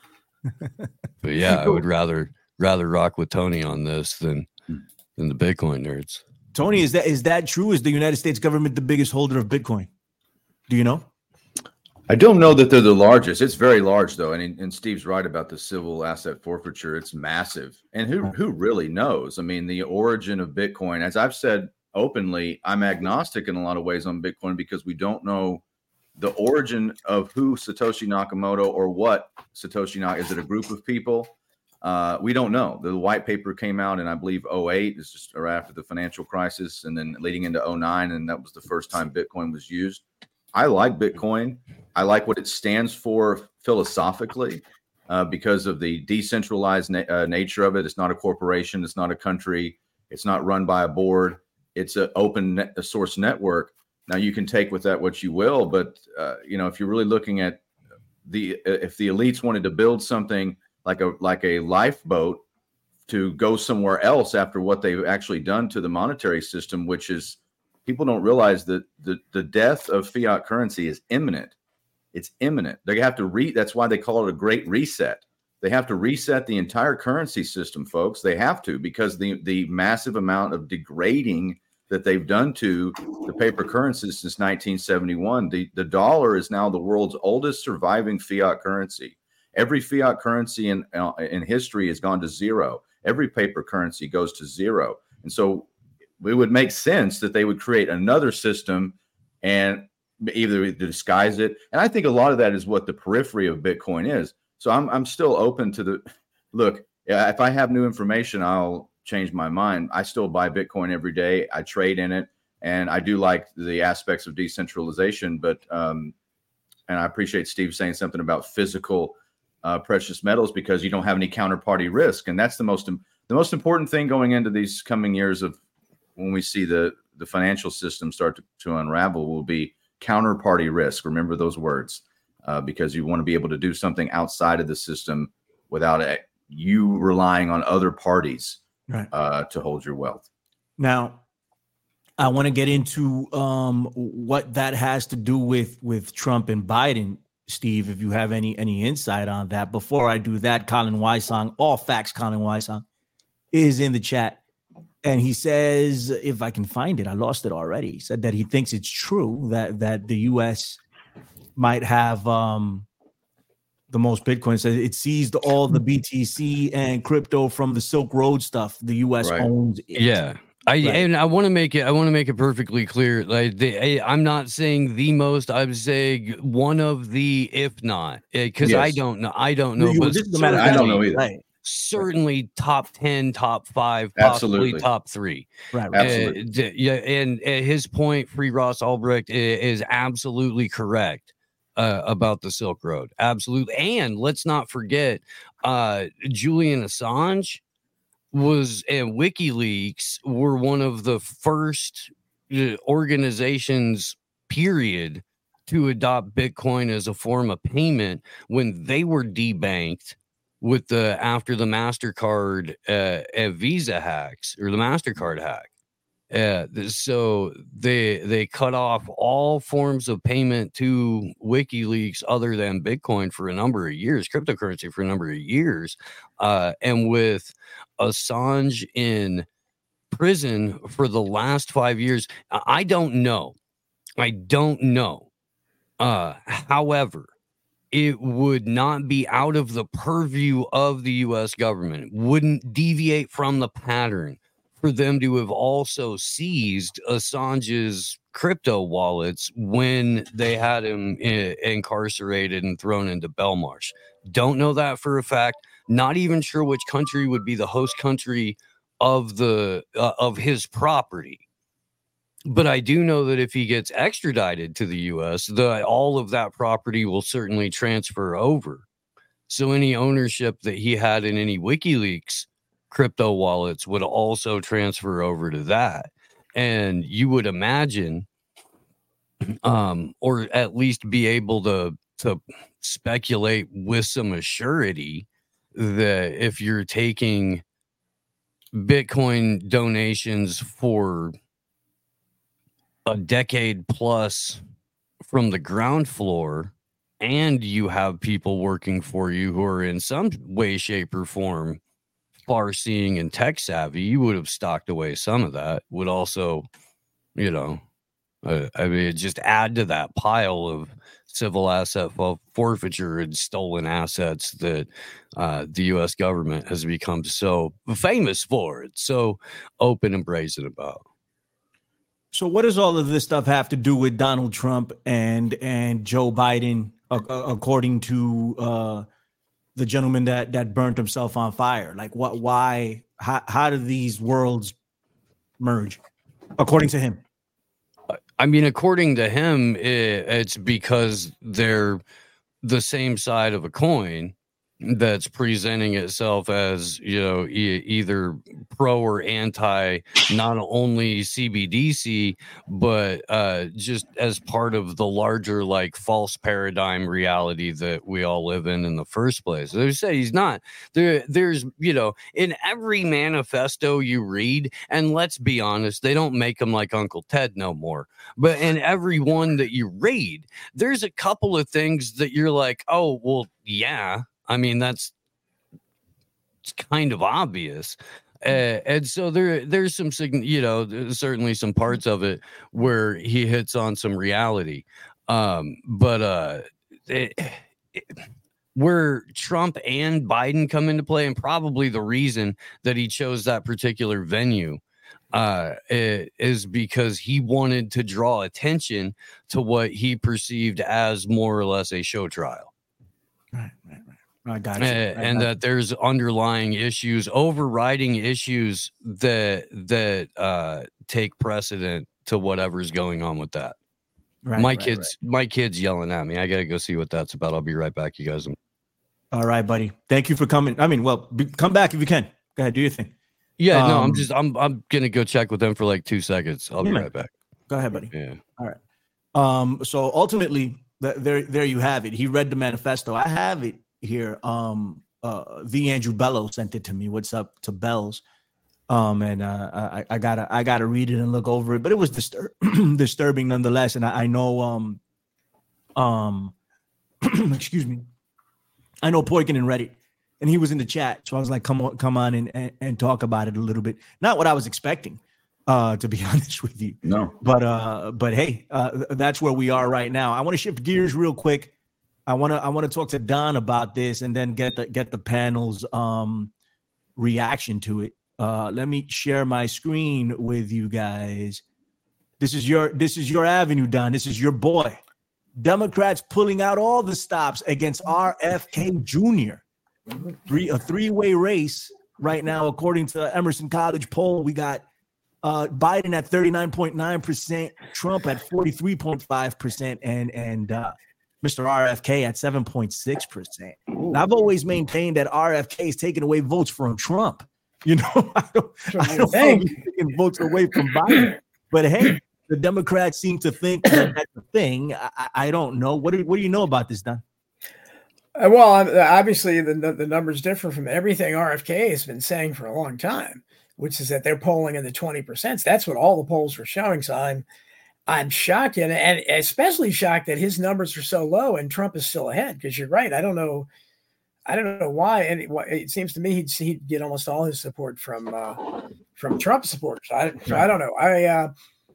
But yeah, I would rather rather rock with Tony on this than than the Bitcoin nerds. Tony, is that is that true? Is the United States government the biggest holder of Bitcoin? Do you know? I don't know that they're the largest. It's very large, though, and and Steve's right about the civil asset forfeiture. It's massive, and who who really knows? I mean, the origin of Bitcoin, as I've said openly, I'm agnostic in a lot of ways on Bitcoin because we don't know the origin of who Satoshi Nakamoto or what Satoshi Nakamoto. Is it a group of people? Uh, we don't know. The white paper came out in, I believe, oh eight. It's just or after the financial crisis, and then leading into oh nine, and that was the first time Bitcoin was used. I like Bitcoin. I like what it stands for philosophically uh, because of the decentralized na- uh, nature of it. It's not a corporation. It's not a country. It's not run by a board. It's an open net, a source network. Now you can take with that what you will, but uh, you know, if you're really looking at the if the elites wanted to build something like a like a lifeboat to go somewhere else after what they've actually done to the monetary system, which is people don't realize that the the death of fiat currency is imminent. It's imminent. They have to re. That's why they call it a great reset. They have to reset the entire currency system, folks. They have to because the the massive amount of degrading that they've done to the paper currencies since nineteen seventy-one. The, the dollar is now the world's oldest surviving fiat currency. Every fiat currency in, uh, in history has gone to zero. Every paper currency goes to zero. And so it would make sense that they would create another system and either disguise it. And I think a lot of that is what the periphery of Bitcoin is. So I'm I'm still open to the look. If I have new information, I'll change my mind. I still buy Bitcoin every day. I trade in it, and I do like the aspects of decentralization. But um, and I appreciate Steve saying something about physical uh, precious metals because you don't have any counterparty risk, and that's the most the most important thing going into these coming years of when we see the the financial system start to, to unravel will be counterparty risk. Remember those words uh, because you want to be able to do something outside of the system without a, you relying on other parties. Right. Uh, to hold your wealth. Now, I want to get into um, what that has to do with with Trump and Biden, Steve. If you have any any insight on that, before I do that, Colin Wysong, all facts, Colin Wysong, is in the chat, and he says, if I can find it, I lost it already. He said that he thinks it's true that that the U S might have um, the most Bitcoin. Says it seized all the B T C and crypto from the Silk Road stuff. The U S right. owns it. Yeah. I right. and I want to make it I want to make it perfectly clear. Like the, I'm not saying the most, I'm saying one of the, if not, because yes. I don't know. I don't know. You, but I don't know either. Right. Certainly top ten, top five, possibly Absolutely. top three. Right. right. Absolutely. Uh, yeah. And at his point, Free Ross Albrecht is absolutely correct. Uh, about the Silk Road. Absolutely. And let's not forget, uh, Julian Assange was, and WikiLeaks were one of the first uh, organizations, period, to adopt Bitcoin as a form of payment when they were debanked with the, after the MasterCard uh, and Visa hacks or the MasterCard hack. Uh, so they they cut off all forms of payment to WikiLeaks other than Bitcoin for a number of years, cryptocurrency for a number of years. Uh, and with Assange in prison for the last five years, I don't know. I don't know. Uh, however, it would not be out of the purview of the U S government. It wouldn't deviate from the pattern for them to have also seized Assange's crypto wallets when they had him I- incarcerated and thrown into Belmarsh. Don't know that for a fact. Not even sure which country would be the host country of the uh, of his property. But I do know that if he gets extradited to the U S, the all of that property will certainly transfer over. So any ownership that he had in any WikiLeaks crypto wallets would also transfer over to that. And you would imagine, um, or at least be able to to speculate with some assurity that if you're taking Bitcoin donations for a decade plus from the ground floor, and you have people working for you who are in some way, shape, or form far seeing and tech savvy, you would have stocked away some of that. Would also, you know, uh, I mean, just add to that pile of civil asset forfeiture and stolen assets that uh, the U S government has become so famous for. It's so open and brazen about. So what does all of this stuff have to do with Donald Trump and and Joe Biden, uh, according to uh, the gentleman that that burnt himself on fire? Like, what? Why? How? How do these worlds merge, according to him? I mean, according to him, it, it's because they're the same side of a coin that's presenting itself as, you know, e- either pro or anti, not only C B D C, but uh, just as part of the larger, like, false paradigm reality that we all live in in the first place. They say he's not there. There's, you know, in every manifesto you read, and let's be honest, they don't make them like Uncle Ted no more. But in every one that you read, there's a couple of things that you're like, oh, well, yeah. I mean, that's it's kind of obvious. Uh, and so there, there's some, you know, certainly some parts of it where he hits on some reality. Um, but uh, it, it, where Trump and Biden come into play, and probably the reason that he chose that particular venue uh, is because he wanted to draw attention to what he perceived as more or less a show trial. Right, right, right. I got you. Uh, I and got that there's underlying issues, overriding issues that that uh, take precedent to whatever's going on with that. right, my right, kids, right. my kids yelling at me. I gotta go see what that's about. I'll be right back, you guys. All right, buddy. Thank you for coming. I mean, well, be, come back if you can. Go ahead, do your thing. Yeah, um, no, I'm just I'm I'm gonna go check with them for like two seconds. I'll be yeah, right back. Go ahead, buddy. Yeah. All right. Um. So ultimately, th- there, there you have it. He read the manifesto. I have it here. Um. Uh. The Andrew Bello sent it to me. What's up to Bells? Um. And uh, I, I gotta, I gotta read it and look over it. But it was distur- disturbing nonetheless. And I, I know. Um. Um. excuse me. I know Poikinen read it, and he was in the chat. So I was like, come on, come on and, and, and talk about it a little bit. Not what I was expecting, uh, to be honest with you. No. But uh, but hey, uh, that's where we are right now. I want to shift gears real quick. I want to I want to talk to Don about this and then get the get the panel's um reaction to it. Uh, let me share my screen with you guys. This is your this is your avenue, Don. This is your boy. Democrats pulling out all the stops against R F K Junior Three a three-way race right now, according to the Emerson College poll. We got uh, Biden at thirty-nine point nine percent, Trump at forty-three point five percent, and and uh, Mister R F K at seven point six percent. I've always maintained that R F K is taking away votes from Trump. You know, I don't, I don't think he's taking votes away from Biden. But hey, the Democrats seem to think that that's a thing. I, I don't know. What do, what do you know about this, Don? Uh, well, obviously, the, the numbers differ from everything R F K has been saying for a long time, which is that they're polling in the twenty percent. That's what all the polls were showing. So I'm I'm shocked, and, and especially shocked that his numbers are so low and Trump is still ahead, because you're right. I don't know. I don't know why. And it, it seems to me he'd, he'd get almost all his support from uh, from Trump supporters. I, so I don't know. I, uh,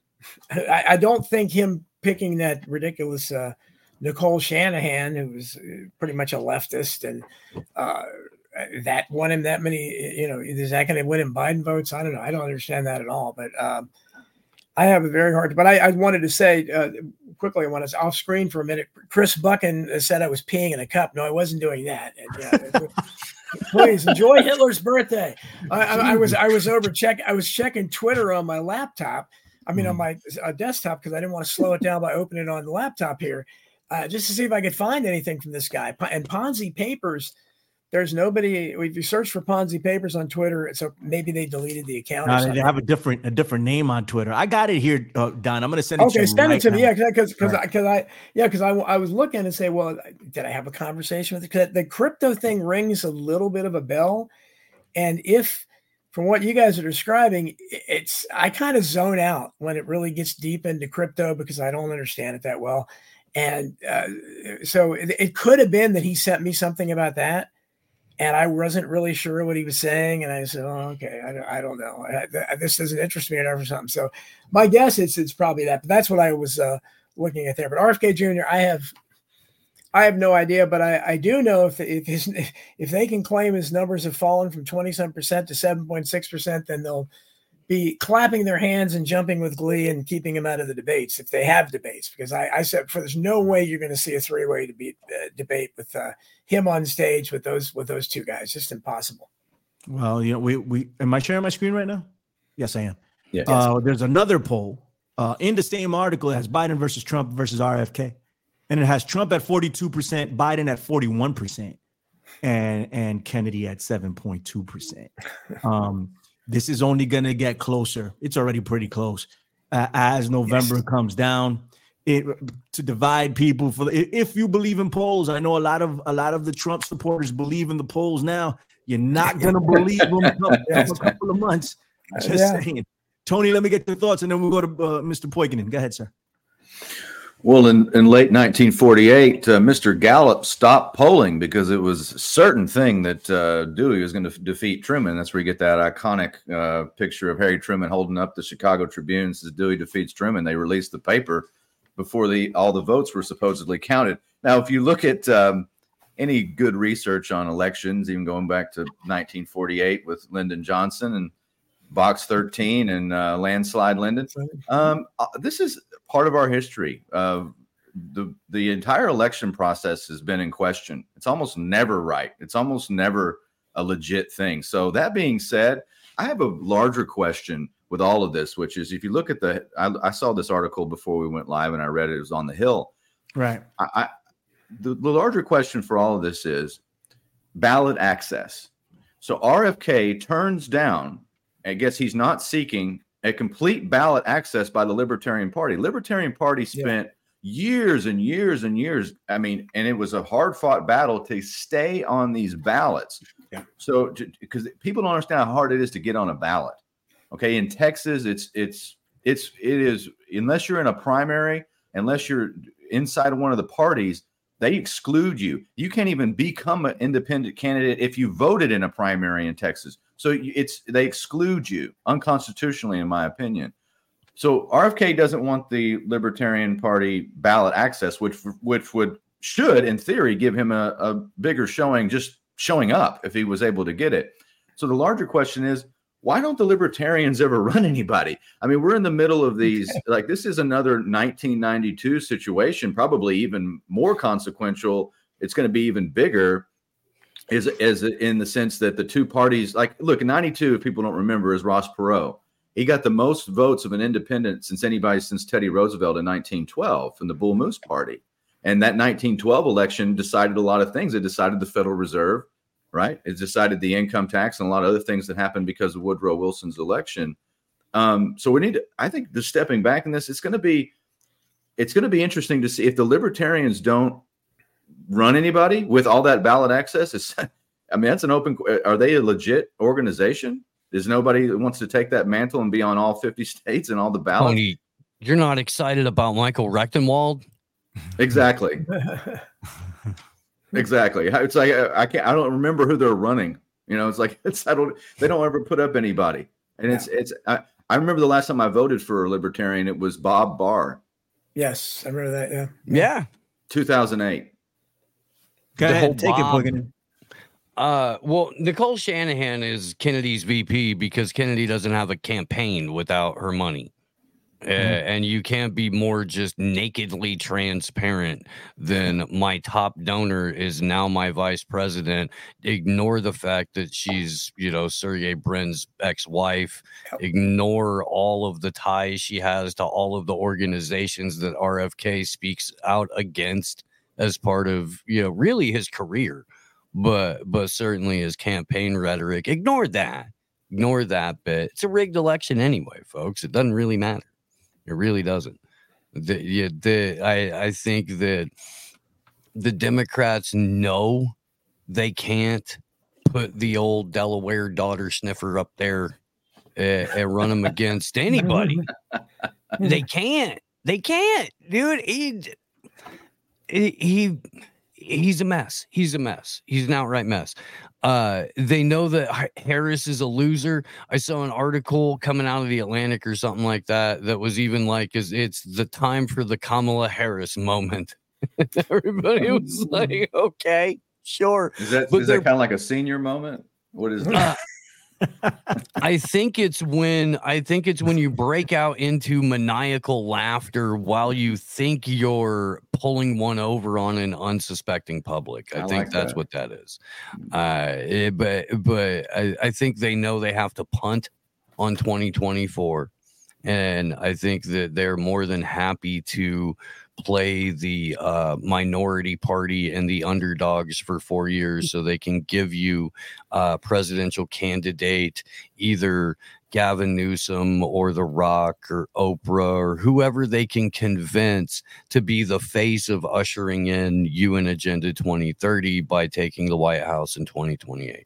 I I don't think him picking that ridiculous uh, Nicole Shanahan, who was pretty much a leftist, and uh, that won him that many. You know, is that going to win him Biden votes? I don't know. I don't understand that at all. But um, I have a very hard. But I, I wanted to say uh, quickly, I want to off screen for a minute. Chris Buchan said I was peeing in a cup. No, I wasn't doing that. And, yeah, please enjoy Hitler's birthday. I, I, I was I was over check. I was checking Twitter on my laptop. I mean, on my uh, desktop, because I didn't want to slow it down by opening it on the laptop here, uh, just to see if I could find anything from this guy. And Ponzi Papers there's nobody. If you search for Ponzi Papers on Twitter, so maybe they deleted the account. No, or something. They have a different a different name on Twitter. I got it here, uh, Don. I'm going to send it okay, to you. Okay, send right it to now. me. Yeah, because because right. because I yeah because I, I was looking and say, well, did I have a conversation with it? The crypto thing rings a little bit of a bell, and if from what you guys are describing, it's I kind of zone out when it really gets deep into crypto because I don't understand it that well. And uh, so it, it could have been that he sent me something about that, and I wasn't really sure what he was saying. And I said, oh, okay, I don't, I don't know. I, this doesn't interest me enough or something. So my guess is it's probably that. But that's what I was uh, looking at there. But R F K Junior, I have I have no idea, but I, I do know if if his if they can claim his numbers have fallen from twenty-seven percent to seven point six percent, then they'll be clapping their hands and jumping with glee and keeping him out of the debates if they have debates. Because I, I said, for there's no way you're going to see a three-way debate uh, debate with uh, him on stage with those with those two guys. Just impossible. Well, you know, we we am I sharing my screen right now? Yes, I am. Yeah. Uh, there's another poll uh, in the same article that has Biden versus Trump versus R F K, and it has Trump at forty-two percent, Biden at forty-one percent, and and Kennedy at seven point two percent. Um, This is only going to get closer. It's already pretty close uh, as November yes. comes down. It to divide people for if you believe in polls. I know a lot of a lot of the Trump supporters believe in the polls now. You're not going to believe them for a couple of months. Just yeah. saying. Tony, let me get your thoughts, and then we'll go to uh, Mister Poikinen. Go ahead, sir. Well, in, in late nineteen forty-eight, uh, Mister Gallup stopped polling because it was a certain thing that uh, Dewey was going to f- defeat Truman. That's where you get that iconic uh, picture of Harry Truman holding up the Chicago Tribune. Says Dewey defeats Truman. They released the paper before the all the votes were supposedly counted. Now, if you look at um, any good research on elections, even going back to nineteen forty-eight with Lyndon Johnson and Box thirteen and uh, Landslide Lyndon, um, uh, this is part of our history. Uh, the the entire election process has been in question. It's almost never right. It's almost never a legit thing. So that being said, I have a larger question with all of this, which is if you look at the, I, I saw this article before we went live and I read it. It was on The Hill. Right. I, I the, the larger question for all of this is ballot access. So R F K turns down, I guess he's not seeking a complete ballot access by the Libertarian Party. Libertarian Party spent yeah. years and years and years. I mean, and it was a hard fought battle to stay on these ballots. Yeah. So, because people don't understand how hard it is to get on a ballot. Okay. In Texas, it's, it's, it's, it is, unless you're in a primary, unless you're inside of one of the parties, they exclude you. You can't even become an independent candidate if you voted in a primary in Texas. So it's they exclude you unconstitutionally, in my opinion. So R F K doesn't want the Libertarian Party ballot access, which which would should, in theory, give him a, a bigger showing just showing up if he was able to get it. So the larger question is, why don't the Libertarians ever run anybody? I mean, we're in the middle of these, like this is another nineteen ninety-two situation, probably even more consequential. It's going to be even bigger. Is is in the sense that the two parties, like, look, in ninety-two, if people don't remember, is Ross Perot. He got the most votes of an independent since anybody since Teddy Roosevelt in nineteen twelve from the Bull Moose Party. And that nineteen twelve election decided a lot of things. It decided the Federal Reserve, right? It decided the income tax and a lot of other things that happened because of Woodrow Wilson's election. Um, so we need to, I think, the stepping back in this, it's going to be, it's going to be interesting to see if the Libertarians don't run anybody with all that ballot access. Is, I mean, that's an open, are they a legit organization? Is nobody that wants to take that mantle and be on all fifty states and all the ballots? Tony, you're not excited about Michael Rechtenwald? Exactly. Exactly. It's like, I can't, I don't remember who they're running. You know, it's like, it's, I don't, they don't ever put up anybody. And it's, it's, I, I remember the last time I voted for a Libertarian, it was Bob Barr. Yes. I remember that. Yeah. Yeah. two thousand eight. Go The ahead, whole take Bob- it, Boogin. Uh, well, Nicole Shanahan is Kennedy's V P because Kennedy doesn't have a campaign without her money. Uh, and you can't be more just nakedly transparent than my top donor is now my vice president. Ignore the fact that she's, you know, Sergey Brin's ex-wife. Ignore all of the ties she has to all of the organizations that R F K speaks out against as part of, you know, really his career. but but certainly his campaign rhetoric. Ignore that. Ignore that bit. It's a rigged election anyway, folks. It doesn't really matter. It really doesn't. The, yeah, the I I think that the Democrats know they can't put the old Delaware daughter sniffer up there uh, and run him against anybody. They can't. They can't, dude. He, he he's a mess. He's a mess. He's an outright mess. Uh, they know that Harris is a loser. I saw an article coming out of the Atlantic or something like that that was even like, is it's the time for the Kamala Harris moment. Everybody was like, okay, sure. Is that, but is that kind of like a senior moment? What is that? Uh, I think it's when I think it's when you break out into maniacal laughter while you think you're pulling one over on an unsuspecting public. I, I think like that's that. what that is. Uh, it, but but I, I think they know they have to punt on twenty twenty-four, and I think that they're more than happy to play the uh, minority party and the underdogs for four years so they can give you a uh, presidential candidate, either Gavin Newsom or The Rock or Oprah or whoever they can convince to be the face of ushering in U N Agenda twenty thirty by taking the White House in twenty twenty-eight.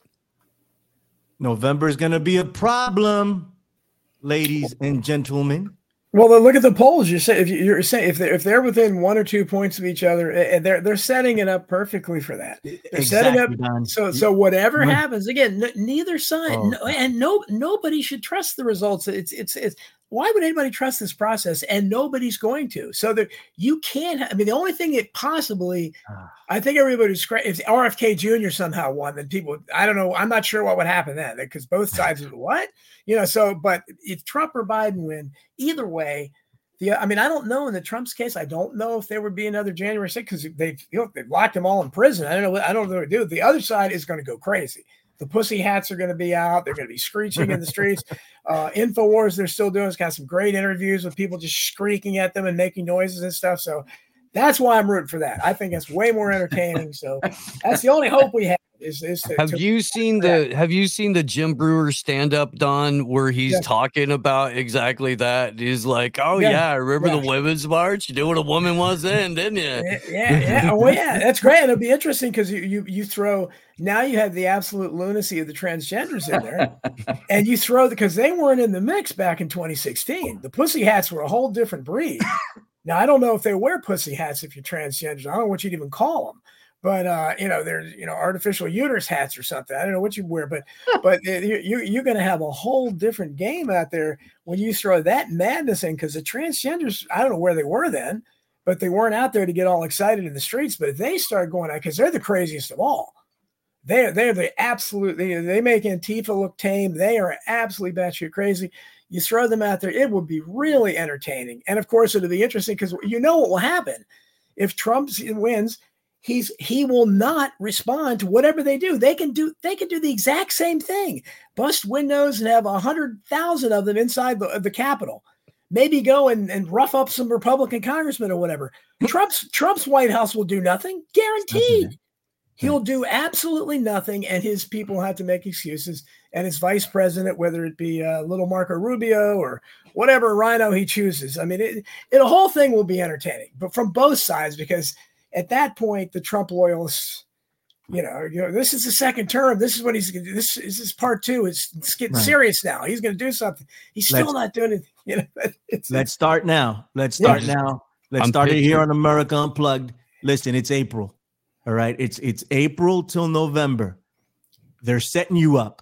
November is going to be a problem, ladies and gentlemen. Well, then look at the polls. You say if you're saying if they're if they're within one or two points of each other, and they're they're setting it up perfectly for that. They're exactly, setting up Don. so so whatever mm-hmm. happens again. N- neither side, oh. no, and no nobody should trust the results. It's it's it's why would anybody trust this process? And nobody's going to. So that you can't. I mean, the only thing that possibly, I think everybody's crazy. If R F K Junior somehow won, then people, I don't know. I'm not sure what would happen then because both sides would what. You know, so, but if Trump or Biden win, either way, the, I mean, I don't know in the Trump's case, I don't know if there would be another January sixth because they've, you know, they've locked them all in prison. I don't know what, I don't know what to do. The other side is going to go crazy. The pussy hats are going to be out. They're going to be screeching in the streets. Uh, InfoWars, they're still doing, it's got some great interviews with people just shrieking at them and making noises and stuff. So that's why I'm rooting for that. I think that's way more entertaining. So that's the only hope we have. Is, is to, have to, you seen the Have you seen the Jim Brewer stand up, Don, where he's yeah. talking about exactly that? He's like, "Oh yeah, yeah I remember yeah. the Women's March. You knew what a woman was then, didn't you?" Yeah, yeah, yeah. Oh yeah, that's great. It'll be interesting because you you you throw now you have the absolute lunacy of the transgenders in there, and you throw because they weren't in the mix back in twenty sixteen. The pussy hats were a whole different breed. Now I don't know if they wear pussy hats if you're transgender. I don't know what you'd even call them. But, uh, you know, there's, you know, artificial uterus hats or something. I don't know what you wear, but but you, you, you're going to have a whole different game out there when you throw that madness in because the transgenders, I don't know where they were then, but they weren't out there to get all excited in the streets. But if they start going out, because they're the craziest of all. They're, they're the absolute, they, they make Antifa look tame. They are absolutely batshit crazy. You throw them out there, it would be really entertaining. And, of course, it'll be interesting because you know what will happen. If Trump wins, He's he will not respond to whatever they do. They can do they can do the exact same thing. Bust windows and have a hundred thousand of them inside the, the Capitol. Maybe go and, and rough up some Republican congressmen or whatever. Trump's Trump's White House will do nothing, guaranteed. He'll do absolutely nothing, and his people have to make excuses. And his vice president, whether it be uh, little Marco Rubio or whatever rhino he chooses, I mean, it, it, the whole thing will be entertaining, but from both sides because. At that point, the Trump loyalists, you know, you know, this is the second term. This is what he's going to do. This, this is part two. It's, it's getting right. serious now. He's going to do something. He's still let's, not doing it. You know, it's, let's start now. Let's start yeah. now. Let's I'm start picturing. it here on America Unplugged. Listen, it's April. All right. It's it's April till November. They're setting you up.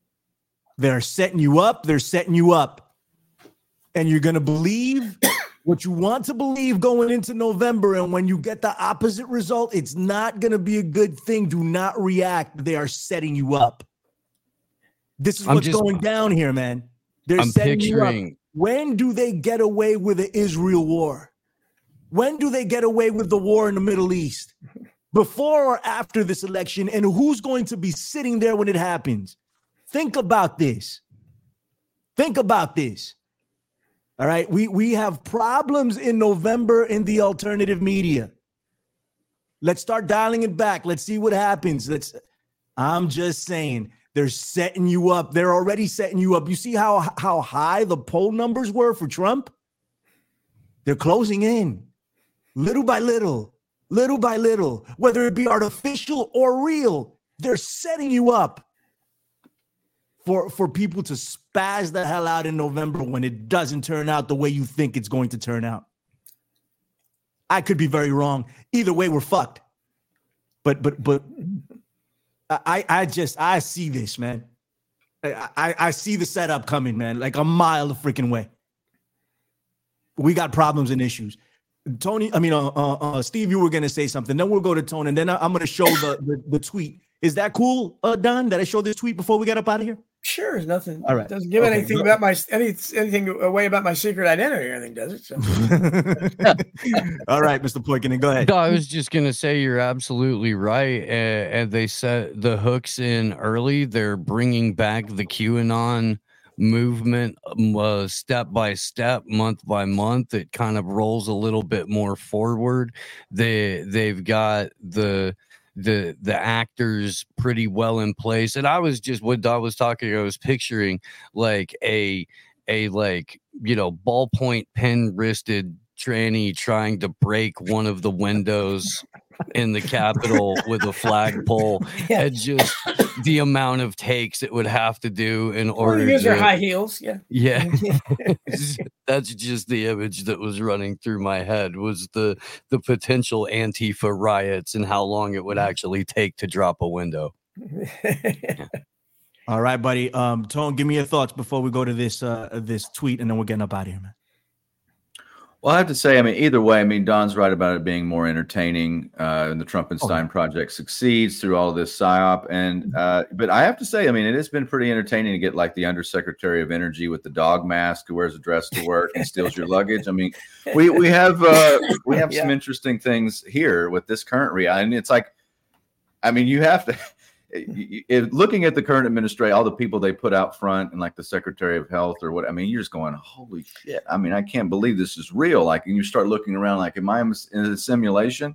They're setting you up. They're setting you up. And you're going to believe what you want to believe going into November, and when you get the opposite result, it's not going to be a good thing. Do not react. They are setting you up. This is I'm what's just, going down here, man. They're I'm setting picturing... you up. When do they get away with the Israel war? When do they get away with the war in the Middle East? Before or after this election? And who's going to be sitting there when it happens? Think about this. Think about this. All right, we, we have problems in November in the alternative media. Let's start dialing it back. Let's see what happens. Let's I'm just saying they're setting you up. They're already setting you up. You see how, how high the poll numbers were for Trump? They're closing in little by little, little by little, whether it be artificial or real. They're setting you up for, for people to spaz the hell out in November when it doesn't turn out the way you think it's going to turn out. I could be very wrong. Either way, we're fucked. But but but I I just I see this, man. I I, I see the setup coming, man, like a mile a freaking way. We got problems and issues. Tony, I mean, uh, uh, uh, Steve, you were gonna say something. Then we'll go to Tony, and then I'm gonna show the, the the tweet. Is that cool, uh, Don? That I show this tweet before we get up out of here? Sure, it's nothing. All right, doesn't give okay. anything about my any anything away about my secret identity or anything, does it? So. All right, Mister Poikinen, go ahead. No, I was just gonna say you're absolutely right, and, and they set the hooks in early. They're bringing back the QAnon movement uh, step by step, month by month. It kind of rolls a little bit more forward. They they've got the the the actors pretty well in place, and I was just when I was talking, I was picturing like a a like you know ballpoint pen wristed tranny trying to break one of the windows in the Capitol with a flagpole, yeah. And just the amount of takes it would have to do in order use to their high heels, yeah, yeah. That's just the image that was running through my head was the the potential Antifa riots and how long it would actually take to drop a window. Yeah. All right, buddy. Um, Tone, give me your thoughts before we go to this uh this tweet, and then we're getting up out of here, man. Well, I have to say, I mean, either way, I mean, Don's right about it being more entertaining, uh, and the Trumpenstein okay. project succeeds through all this psyop. And, uh, but I have to say, I mean, it has been pretty entertaining to get like the Undersecretary of Energy with the dog mask who wears a dress to work and steals your luggage. I mean, we, we have, uh, we have yeah. some interesting things here with this current reality. And it's like, I mean, you have to, If looking at the current administration, all the people they put out front and like the Secretary of Health or what, I mean, you're just going, holy shit. I mean, I can't believe this is real. Like, and you start looking around like, am I in a simulation?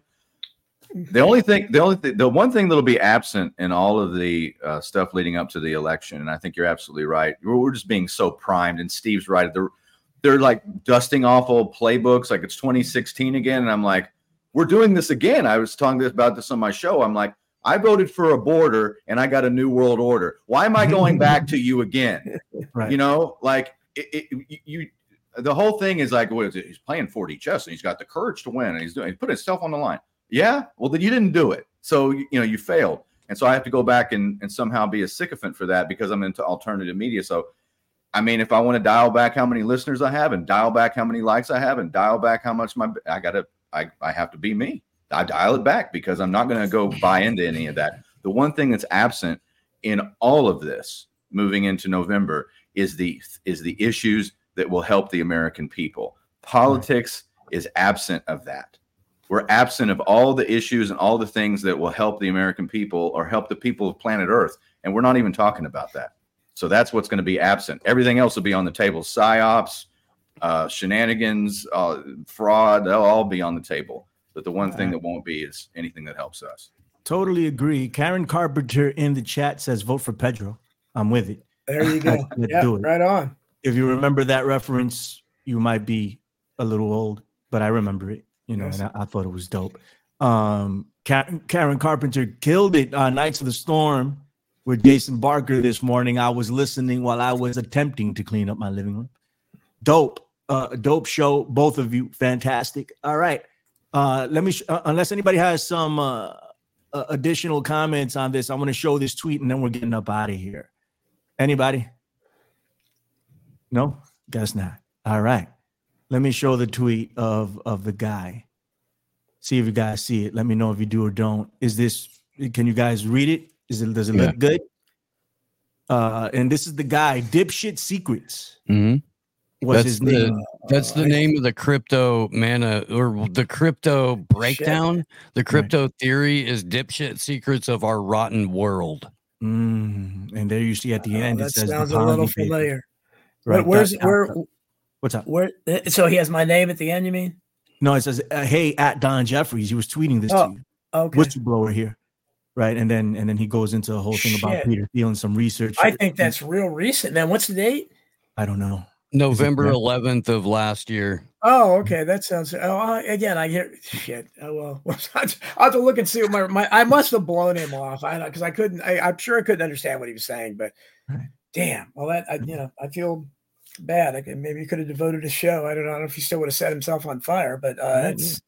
The only thing, the only thing, the one thing that'll be absent in all of the uh, stuff leading up to the election, and I think you're absolutely right. We're, we're just being so primed, and Steve's right. They're, they're like dusting off old playbooks like it's twenty sixteen again. And I'm like, we're doing this again. I was talking about this on my show. I'm like, I voted for a border and I got a new world order. Why am I going back to you again? Right. You know, like it, it, you, the whole thing is like, what is it? He's playing four D chess and he's got the courage to win and he's doing, he put himself on the line. Yeah. Well, then you didn't do it. So, you know, you failed. And so I have to go back and, and somehow be a sycophant for that because I'm into alternative media. So, I mean, if I want to dial back how many listeners I have and dial back how many likes I have and dial back how much my, I got to, I, I have to be me. I dial it back because I'm not going to go buy into any of that. The one thing that's absent in all of this moving into November is the is the issues that will help the American people. Politics is absent of that. We're absent of all the issues and all the things that will help the American people or help the people of planet Earth. And we're not even talking about that. So that's what's going to be absent. Everything else will be on the table. Psyops, uh, shenanigans, uh, fraud, they'll all be on the table. But the one thing that won't be is anything that helps us. Totally agree. Karen Carpenter in the chat says, vote for Pedro. I'm with it. There you go. Yeah, do it. Right on. If you remember that reference, you might be a little old, but I remember it, you know, yes. and I, I thought it was dope. Um, Karen, Karen Carpenter killed it on Knights of the Storm with Jason Barker this morning. I was listening while I was attempting to clean up my living room. Dope. Uh, dope show. Both of you. Fantastic. All right. Uh, let me, sh- uh, unless anybody has some uh, uh, additional comments on this, I'm going to show this tweet and then we're getting up out of here. Anybody? No? Guess not. All right. Let me show the tweet of, of the guy. See if you guys see it. Let me know if you do or don't. Is this, can you guys read it? Is it, does it yeah. look good? Uh, and this is the guy, Dipshit Secrets. Mm-hmm. What's that's his the, name? That's the name of the crypto mana or the crypto breakdown. Shit. The crypto right. theory is Dipshit Secrets of Our Rotten World. Mm, and there you see at the oh, end, that it says sounds a little familiar. Right, Where's where? What's up? Where? So he has my name at the end. You mean? No, it says, uh, "Hey, at Don Jeffries." He was tweeting this oh, to you. Okay. Whistleblower here. right? And then and then he goes into a whole thing Shit. about Peter Thiel and some research. I think that's real recent. Then what's the date? I don't know. November eleventh of last year. Oh, okay. That sounds. Oh, uh, again, I hear shit. Oh well, I'll have to look and see what my my. I must have blown him off. I because I couldn't. I, I'm sure I couldn't understand what he was saying. But right. damn. Well, that I, you know, I feel bad. I could, maybe he could have devoted a show. I don't know if he still would have set himself on fire. But uh, it's.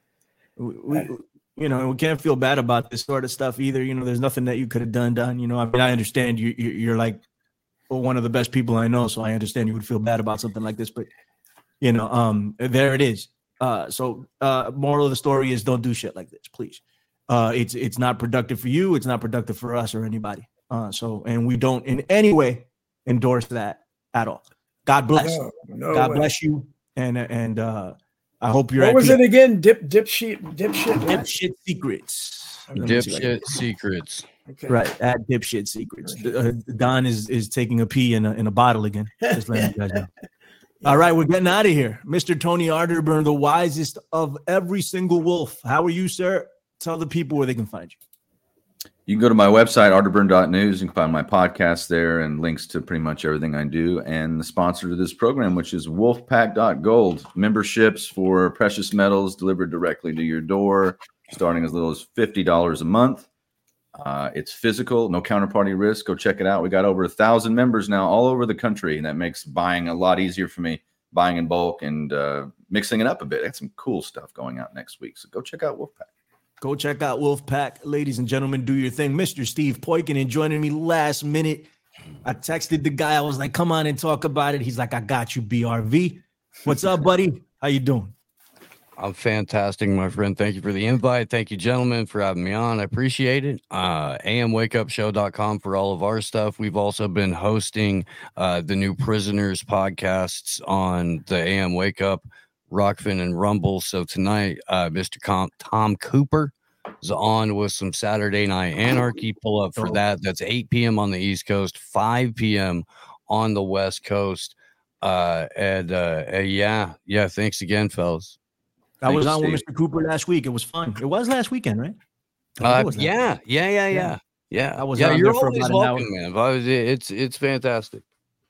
We, we, you know, we can't feel bad about this sort of stuff either. You know, there's nothing that you could have done. Done. You know, I mean, I understand you. you you're like one of the best people I know, so I understand you would feel bad about something like this. But you know, um, there it is. Uh, so, uh, moral of the story is don't do shit like this, please. Uh, it's it's not productive for you. It's not productive for us or anybody. Uh, so, and we don't in any way endorse that at all. God bless. No, no God way. bless you. And and uh, I hope you're. What at was peace. it again? Dip, dip sheet, dipshit, what? Dipshit secrets. Let me see if I can- Dipshit secrets. Okay. Right at dipshit secrets. Uh, Don is is taking a pee in a in a bottle again. Just letting you guys know. All right, we're getting out of here. Mister Tony Arterburn, the wisest of every single wolf. How are you, sir? Tell the people where they can find you. You can go to my website, arterburn dot news. You can find my podcast there and links to pretty much everything I do. And the sponsor to this program, which is wolfpack dot gold. Memberships for precious metals delivered directly to your door, starting as little as fifty dollars a month. Uh, it's physical, no counterparty risk. Go check it out. We got over a thousand members now all over the country, and that makes buying a lot easier for me, buying in bulk and uh, mixing it up a bit. Got some cool stuff going out next week. So go check out Wolfpack. Go check out Wolfpack. Ladies and gentlemen, do your thing. Mister Steve Poikonen joining me last minute. I texted the guy. I was like, come on and talk about it. He's like, I got you, B R V. What's up, buddy? How you doing? I'm fantastic, my friend. Thank you for the invite. Thank you, gentlemen, for having me on. I appreciate it. Uh, A M wake up show dot com for all of our stuff. We've also been hosting uh, the new Prisoners podcasts on the A M Wake Up, Rockfin, and Rumble. So tonight, uh, Mister Com- Tom Cooper is on with some Saturday Night Anarchy. Pull up for that. That's eight p.m. on the East Coast, five p.m. on the West Coast. Uh, and uh, uh, yeah, yeah, thanks again, fellas. I was Thanks, on with Steve. Mister Cooper last week. It was fun. It was last weekend, right? I think Uh, it was last yeah, yeah, yeah, yeah, Yeah. yeah. I was yeah, on you're there for always about an hour. welcome, man. If I was, it's it's fantastic.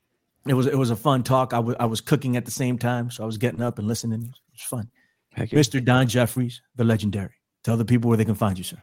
It was it was a fun talk. I was I was cooking at the same time, so I was getting up and listening. It was fun. Heck yeah. Mister Don Jeffries, the legendary. Tell the people where they can find you, sir.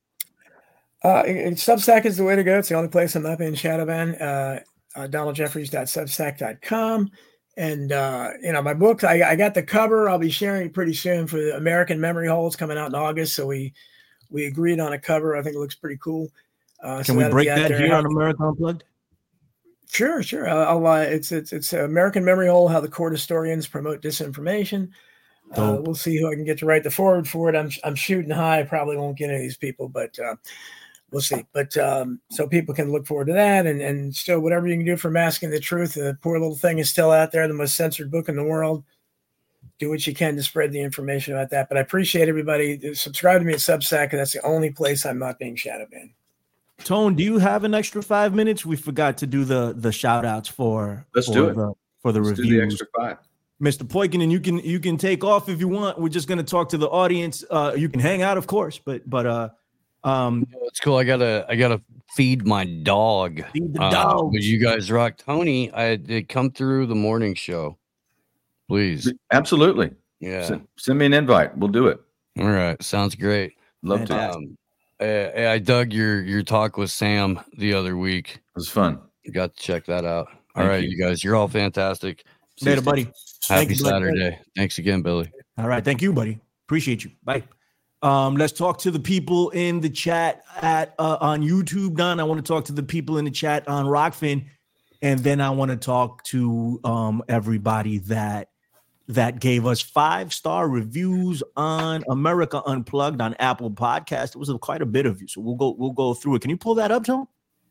Uh, Substack is the way to go. It's the only place I'm not being shadow banned. Uh, uh, donald jeffries dot substack dot com. And, uh, you know, my book, I, I got the cover. I'll be sharing it pretty soon for the American Memory Holes coming out in August. So we we agreed on a cover. I think it looks pretty cool. Uh, Can so we that'll break be out that there. here How- on America Unplugged? Sure, sure. I'll, I'll, uh, it's it's it's American Memory Hole: How the Court Historians Promote Disinformation. Uh, Dope. we'll see who I can get to write the forward for it. I'm I'm shooting high. I probably won't get any of these people, but uh, we'll see. But um, so people can look forward to that, and and still whatever you can do for masking the truth. The poor little thing is still out there, the most censored book in the world. Do what you can to spread the information about that. But I appreciate everybody. Subscribe to me at Substack, and that's the only place I'm not being shadow banned. Tone, do you have an extra five minutes? We forgot to do the the shout outs for, Let's for do it. the for the Let's do the reviews. extra five. Mister Poikonen, you can you can take off if you want. We're just gonna talk to the audience. Uh, you can hang out, of course, but but uh, um, It's cool. I gotta I gotta feed my dog. feed the Uh, dogs. but you guys rock, Tony. I did come through the morning show, please. Absolutely. Yeah. Send, send me an invite. We'll do it. All right. Sounds great. Love to. It Fantastic. Um, I, I dug your your talk with Sam the other week. was fun. Got to check that out. All Thank right, you. you guys, you're all fantastic. Later, buddy. Thank Happy you, bud. Saturday. Thanks again, Billy. All right, thank you, buddy. Appreciate you. Bye. Um, let's talk to the people in the chat at uh, on YouTube. Don, I want to talk to the people in the chat on Rockfin, and then I want to talk to um, everybody that that gave us five star reviews on America Unplugged on Apple Podcast. It was a, quite a bit of you, so we'll go we'll go through it. Can you pull that up, Tom?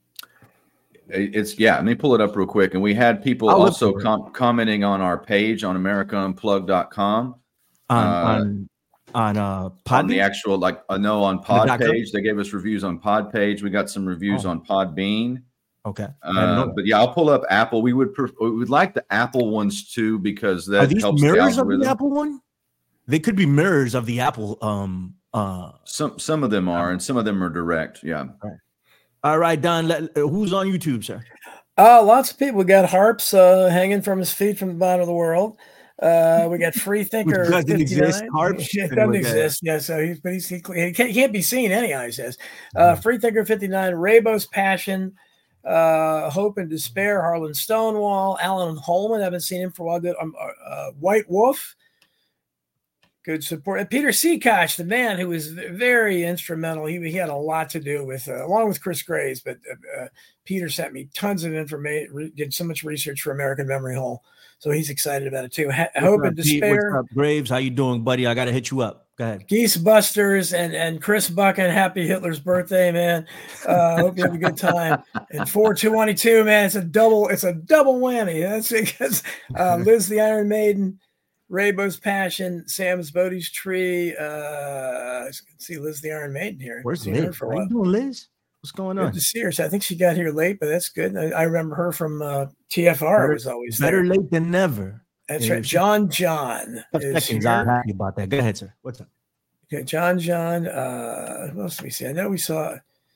It's yeah. Let me pull it up real quick. And we had people I'll look also for it. com- commenting on our page on America Unplugged dot com. On Uh, on on uh On the Podbean? actual, like, I know on The Pod dot com? page, they gave us reviews on Pod page. We got some reviews Oh. on Podbean. Okay. I didn't know Uh, that. but yeah, I'll pull up Apple. We would pref- we would like the Apple ones too, because that Are these helps mirrors the of the algorithm. Apple one? They could be mirrors of the Apple um Uh, some some of them are, and some of them are direct. Yeah. All right, all right Don. Let, who's on YouTube, sir? Uh, lots of people. We got Harps uh, hanging from his feet from the bottom of the world. Uh, we got Free Thinker. Which doesn't exist. Harps it doesn't exist. Yeah, so he's but he's he, he, can't, he can't be seen anyhow. He says. Uh, mm-hmm. Free Thinker fifty-nine. Rainbow's Passion. Uh, Hope and Despair. Harlan Stonewall. Alan Holman. I haven't seen him for a while. Good. Um, uh, White Wolf. Good support. And Peter Seakosh, the man who was very instrumental. He, he had a lot to do with, uh, along with Chris Graves, but uh, uh, Peter sent me tons of information, re- did so much research for American Memory Hole. So he's excited about it too. Ha- Hope up, and Despair. What's up, Graves? How you doing, buddy? I got to hit you up. Go ahead. Geese Busters and, and Chris Buchan. Happy Hitler's birthday, man. Uh, hope you have a good time. And four two twenty-two, man. It's a double, it's a double whammy. That's because uh, Liz the Iron Maiden. Rainbow's Passion, Sam's Bodie's Tree. Uh, see Liz the Iron Maiden here. Where's Liz? How you doing, Liz? What's going on? Good to see her. So I think she got here late, but that's good. I, I remember her from uh, T F R. Better, was always better there. late than never. That's yeah, right. John John. Seconds. I'm happy about that. Go ahead, sir. What's up? Okay, John John. Uh, what else did we see? I know we saw.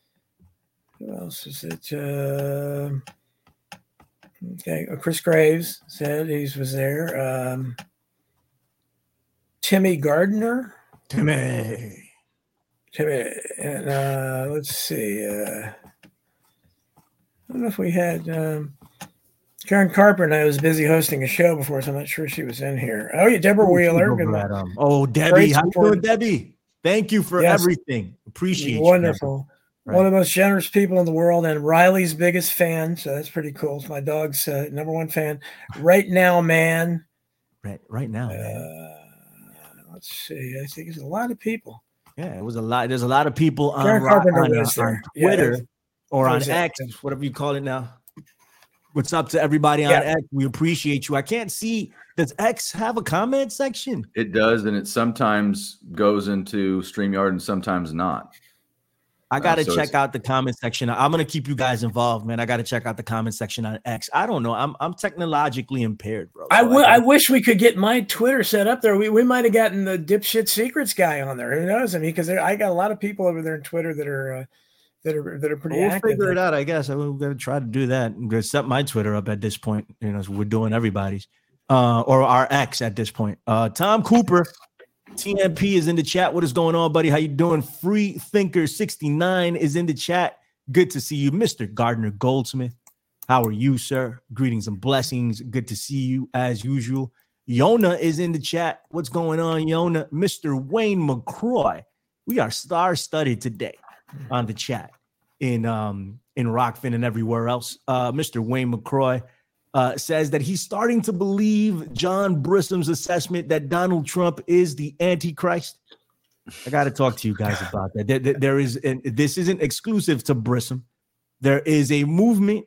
Who else is it? Uh, okay, Chris Graves said he was there. Um, Timmy Gardner. Timmy. Timmy. And uh, let's see. Uh, I don't know if we had um, Karen Carpenter. And I was busy hosting a show before, so I'm not sure she was in here. Oh, yeah, Deborah Wheeler. At, um, oh, Debbie. How you doing, Debbie? Thank you for yes. everything. Appreciate Wonderful. you. Wonderful. One of the most generous people in the world, and Riley's biggest fan. So that's pretty cool. It's my dog's uh, number one fan. Right now, man. Right, right now. Uh, Let's see. I think there's a lot of people. Yeah, it was a lot. There's a lot of people on, on, on, on Twitter yeah, or on X, whatever you call it now. What's up to everybody on yeah. X? We appreciate you. I can't see. Does X have a comment section? It does, and it sometimes goes into StreamYard and sometimes not. I got to uh, so check out the comment section. I'm going to keep you guys involved, man. I got to check out the comment section on X. I don't know. I'm I'm technologically impaired, bro. So I, w- I, I wish we could get my Twitter set up there. We we might have gotten the dipshit secrets guy on there. Who knows? I mean, because I got a lot of people over there on Twitter that are uh, that are that are pretty we'll active. We'll figure it out, I guess. I'm going to try to do that. I'm going to set my Twitter up at this point. You know, so we're doing everybody's uh, or our X at this point. Uh, Tom Cooper. T M P is in the chat. What is going on, buddy? How you doing? Free Thinker sixty-nine is in the chat. Good to see you. Mister Gardner Goldsmith. How are you, sir? Greetings and blessings. Good to see you as usual. Yona is in the chat. What's going on, Yona? Mister Wayne McCroy. We are star-studded today on the chat in um in Rockfin and everywhere else. Uh, Mister Wayne McCroy Uh, says that he's starting to believe John Brissom's assessment that Donald Trump is the Antichrist. I got to talk to you guys about that. There, there, there is, and this isn't exclusive to Brissom. There is a movement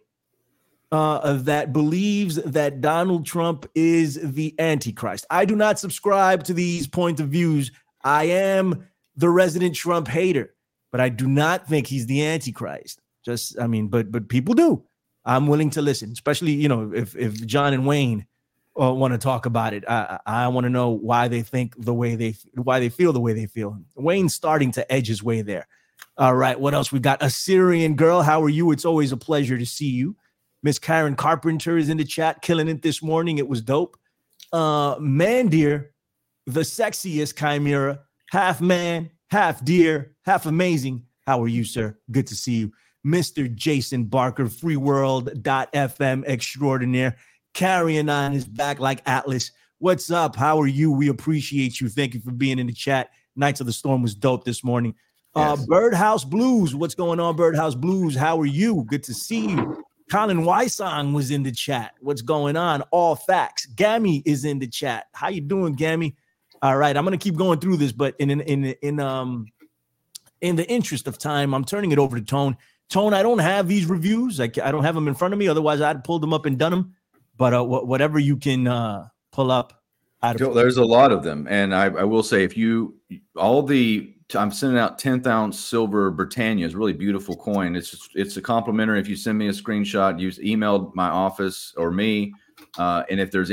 uh, that believes that Donald Trump is the Antichrist. I do not subscribe to these point of views. I am the resident Trump hater, but I do not think he's the Antichrist. Just, I mean, but but people do. I'm willing to listen, especially, you know, if if John and Wayne uh, want to talk about it. I I want to know why they think the way they why they feel the way they feel. Wayne's starting to edge his way there. All right, what else we got? Assyrian Girl, how are you? It's always a pleasure to see you. Miss Karen Carpenter is in the chat, killing it this morning. It was dope. Uh, Mandeer, the sexiest chimera, half man, half deer, half amazing. How are you, sir? Good to see you. Mister Jason Barker, freeworld dot f m extraordinaire, carrying on his back like Atlas. What's up? How are you? We appreciate you. Thank you for being in the chat. Knights of the Storm was dope this morning. Yes. Uh, Birdhouse Blues. What's going on, Birdhouse Blues? How are you? Good to see you. Colin Wysong was in the chat. What's going on? All facts. Gammy is in the chat. How you doing, Gammy? All right, I'm gonna keep going through this, but in in in, in um in the interest of time, I'm turning it over to Tone. Tone, I don't have these reviews. I, I don't have them in front of me. Otherwise, I'd pulled them up and done them. But uh, wh- whatever you can uh, pull up. Joe, there's a lot of them. And I, I will say, if you, all the, I'm sending out tenth ounce silver Britannia. It's a really beautiful coin. It's just, it's a complimentary. If you send me a screenshot, you email my office or me. Uh, and if there's any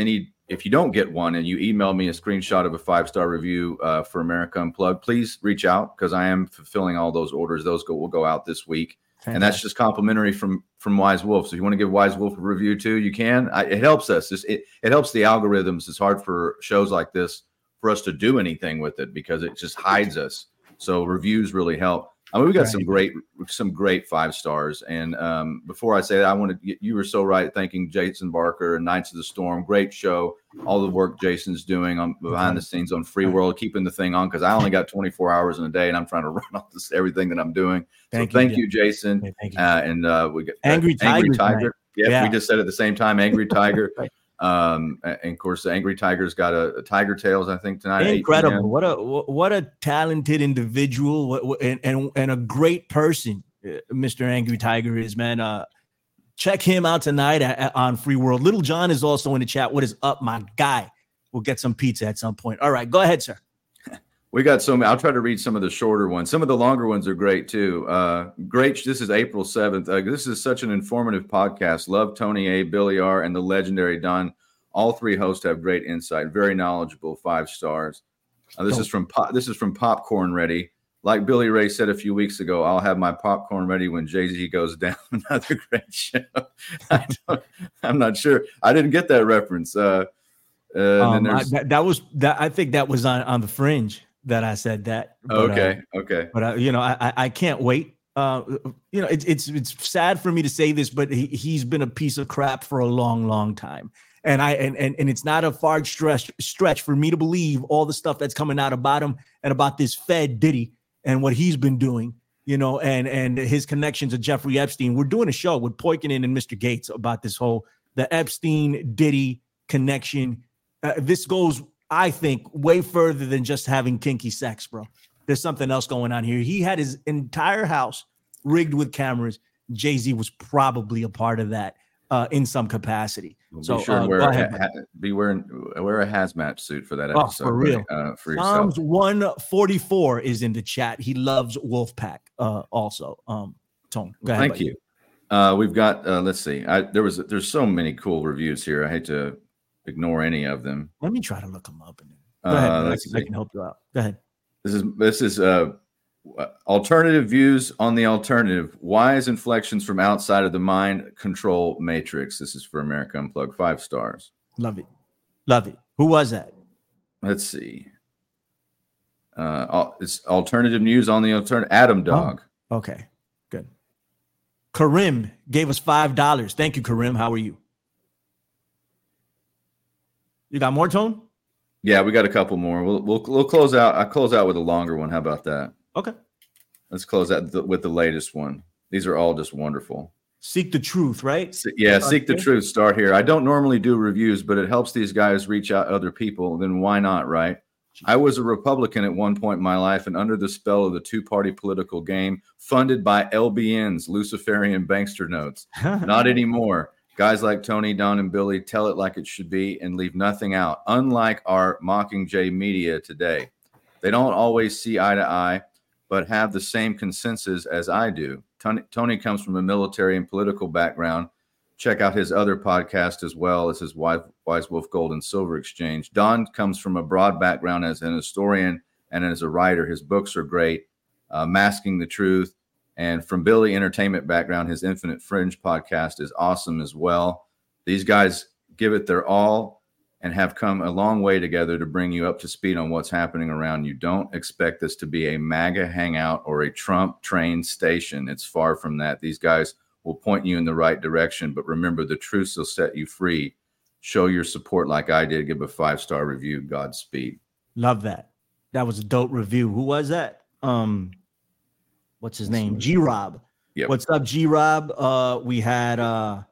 if you don't get one and you email me a screenshot of a five-star review uh, for America Unplugged, please reach out because I am fulfilling all those orders. Those go, will go out this week. Fantastic. And that's just complimentary from from Wise Wolf. So if you want to give Wise Wolf a review too, you can. I, it helps us. It's, it, it helps the algorithms. It's hard for shows like this for us to do anything with it because it just hides us. So reviews really help. I mean, we got right. some great, some great five stars. And um, before I say that, I want to. You were so right. Thanking Jason Barker and Knights of the Storm. Great show. All the work Jason's doing on behind the scenes on Free World, keeping the thing on because I only got twenty-four hours in a day, and I'm trying to run off this everything that I'm doing. Thank so you, thank you, Jason. Hey, thank you. Uh, and uh, we got Angry uh, Angry Tiger. Tiger. Yeah, yeah, we just said at the same time, Angry Tiger. Um, and of course, the Angry Tiger's got a, a Tiger Tales, I think tonight. Incredible! What a what a talented individual, and and, and a great person, Mister Angry Tiger is, man. Uh, check him out tonight at, at, on Free World. Little John is also in the chat. What is up, my guy? We'll get some pizza at some point. All right, go ahead, sir. We got so many. I'll try to read some of the shorter ones. Some of the longer ones are great too. Uh, great. This is April seventh. Uh, this is such an informative podcast. Love Tony A, Billy R, and the legendary Don. All three hosts have great insight. Very knowledgeable. Five stars. Uh, this oh. is from pop, This is from Popcorn Ready. Like Billy Ray said a few weeks ago, I'll have my popcorn ready when Jay-Z goes down. Another great show. I don't, I'm not sure. I didn't get that reference. Uh, uh, um, I, that, that was that. I think that was on, on the Fringe that I said that. But, okay. Uh, okay. But uh, you know, I I can't wait. Uh, you know, it's it's it's sad for me to say this, but he he's been a piece of crap for a long, long time. And I and, and and it's not a far stretch stretch for me to believe all the stuff that's coming out about him and about this Fed Diddy and what he's been doing, you know, and and his connections to Jeffrey Epstein. We're doing a show with Poikinen and Mister Gates about this whole the Epstein Diddy connection. Uh, this goes, I think, way further than just having kinky sex, bro. There's something else going on here. He had his entire house rigged with cameras. Jay-Z was probably a part of that uh, in some capacity. Well, so be sure uh, wear, a, ha- be wearing wear a hazmat suit for that episode. Oh, for real. Uh, for Psalms one forty-four is in the chat. He loves Wolfpack uh, also. Um, Tone, go ahead. Thank buddy. you. Uh, we've got, uh, let's see. I, there was there's so many cool reviews here. I hate to ignore any of them. Let me try to look them up. And go ahead. Uh, I, can, I can help you out. Go ahead. This is this is uh, alternative views on the alternative. Wise inflections from outside of the mind control matrix. This is for America Unplugged. Five stars. Love it. Love it. Who was that? Let's see. Uh, it's alternative news on the alternative. Adam Dog. Oh, okay. Good. Karim gave us five dollars. Thank you, Karim. How are you? You got more, Tone? Yeah, we got a couple more. We'll we'll we'll close out. I close out with a longer one. How about that? Okay. Let's close out th- with the latest one. These are all just wonderful. Seek the truth, right? Se- yeah, Start seek here. the truth. Start here. I don't normally do reviews, but it helps these guys reach out to other people. Then why not, right? I was a Republican at one point in my life, and under the spell of the two-party political game, funded by L B Ns, Luciferian bankster notes. Not anymore. Guys like Tony, Don, and Billy tell it like it should be and leave nothing out, unlike our Mockingjay media today. They don't always see eye to eye, but have the same consensus as I do. Tony, Tony comes from a military and political background. Check out his other podcast as well as his Wise, Wise Wolf Gold and Silver Exchange. Don comes from a broad background as an historian and as a writer. His books are great, uh, Masking the Truth. And from Billy entertainment background, his Infinite Fringe podcast is awesome as well. These guys give it their all and have come a long way together to bring you up to speed on what's happening around you. Don't expect this to be a MAGA hangout or a Trump train station. It's far from that. These guys will point you in the right direction, but remember, the truth will set you free. Show your support like I did. Give a five-star review. Godspeed. Love that. That was a dope review. Who was that? Um, what's his name? G-Rob. Yep. What's up, G-Rob? Uh, we had uh,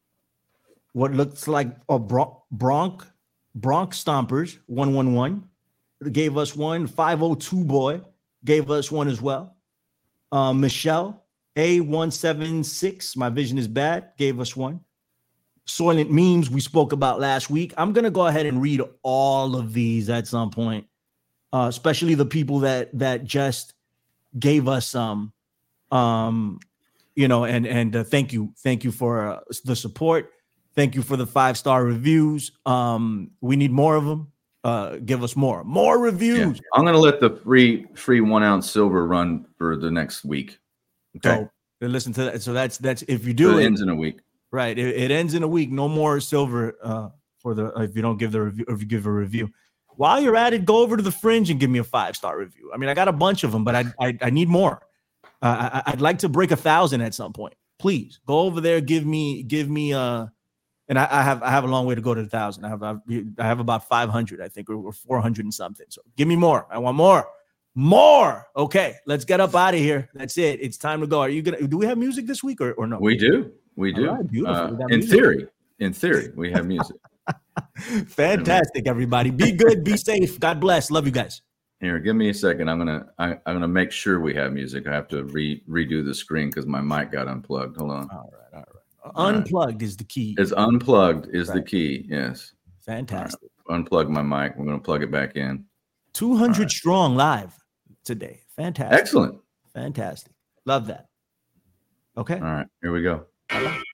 what looks like a Bron- Bronc Bronx Stompers one one one gave us one. five oh two Boy gave us one as well. Uh, Michelle A one seven six, My Vision is Bad, gave us one. Soylent Memes we spoke about last week. I'm going to go ahead and read all of these at some point, uh, especially the people that that just gave us some, um, you know, and and uh, thank you. Thank you for uh, the support. Thank you for the five star reviews. Um, we need more of them. Uh, give us more, more reviews. Yeah. I'm gonna let the free free one ounce silver run for the next week. Okay. So listen to that. So that's that's if you So do it it, ends in a week. right? It, it ends in a week. No more silver uh, for the if you don't give the review. If you give a review, while you're at it, go over to the Fringe and give me a five star review. I mean, I got a bunch of them, but I I, I need more. Uh, I, I'd like to break a thousand at some point. Please go over there. Give me give me uh. And I, I have I have a long way to go to the thousand. I have I have about five hundred, I think, or, or four hundred and something. So give me more. I want more, more. Okay, let's get up out of here. That's it. It's time to go. Are you gonna? Do we have music this week or, or no? We do. We do. Right, beautiful. Uh, We got in music. theory, in theory, we have music. Fantastic, everybody. Be good. Be safe. God bless. Love you guys. Here, give me a second. I'm gonna I, I'm gonna make sure we have music. I have to re redo the screen because my mic got unplugged. Hold on. All right. All right. Unplugged is the key. It's unplugged is Right. the key. Yes. Fantastic. Right. Unplug my mic. We're gonna plug it back in. two hundred right. strong live today. Fantastic. Excellent. Fantastic. Love that. Okay. All right. Here we go. All right.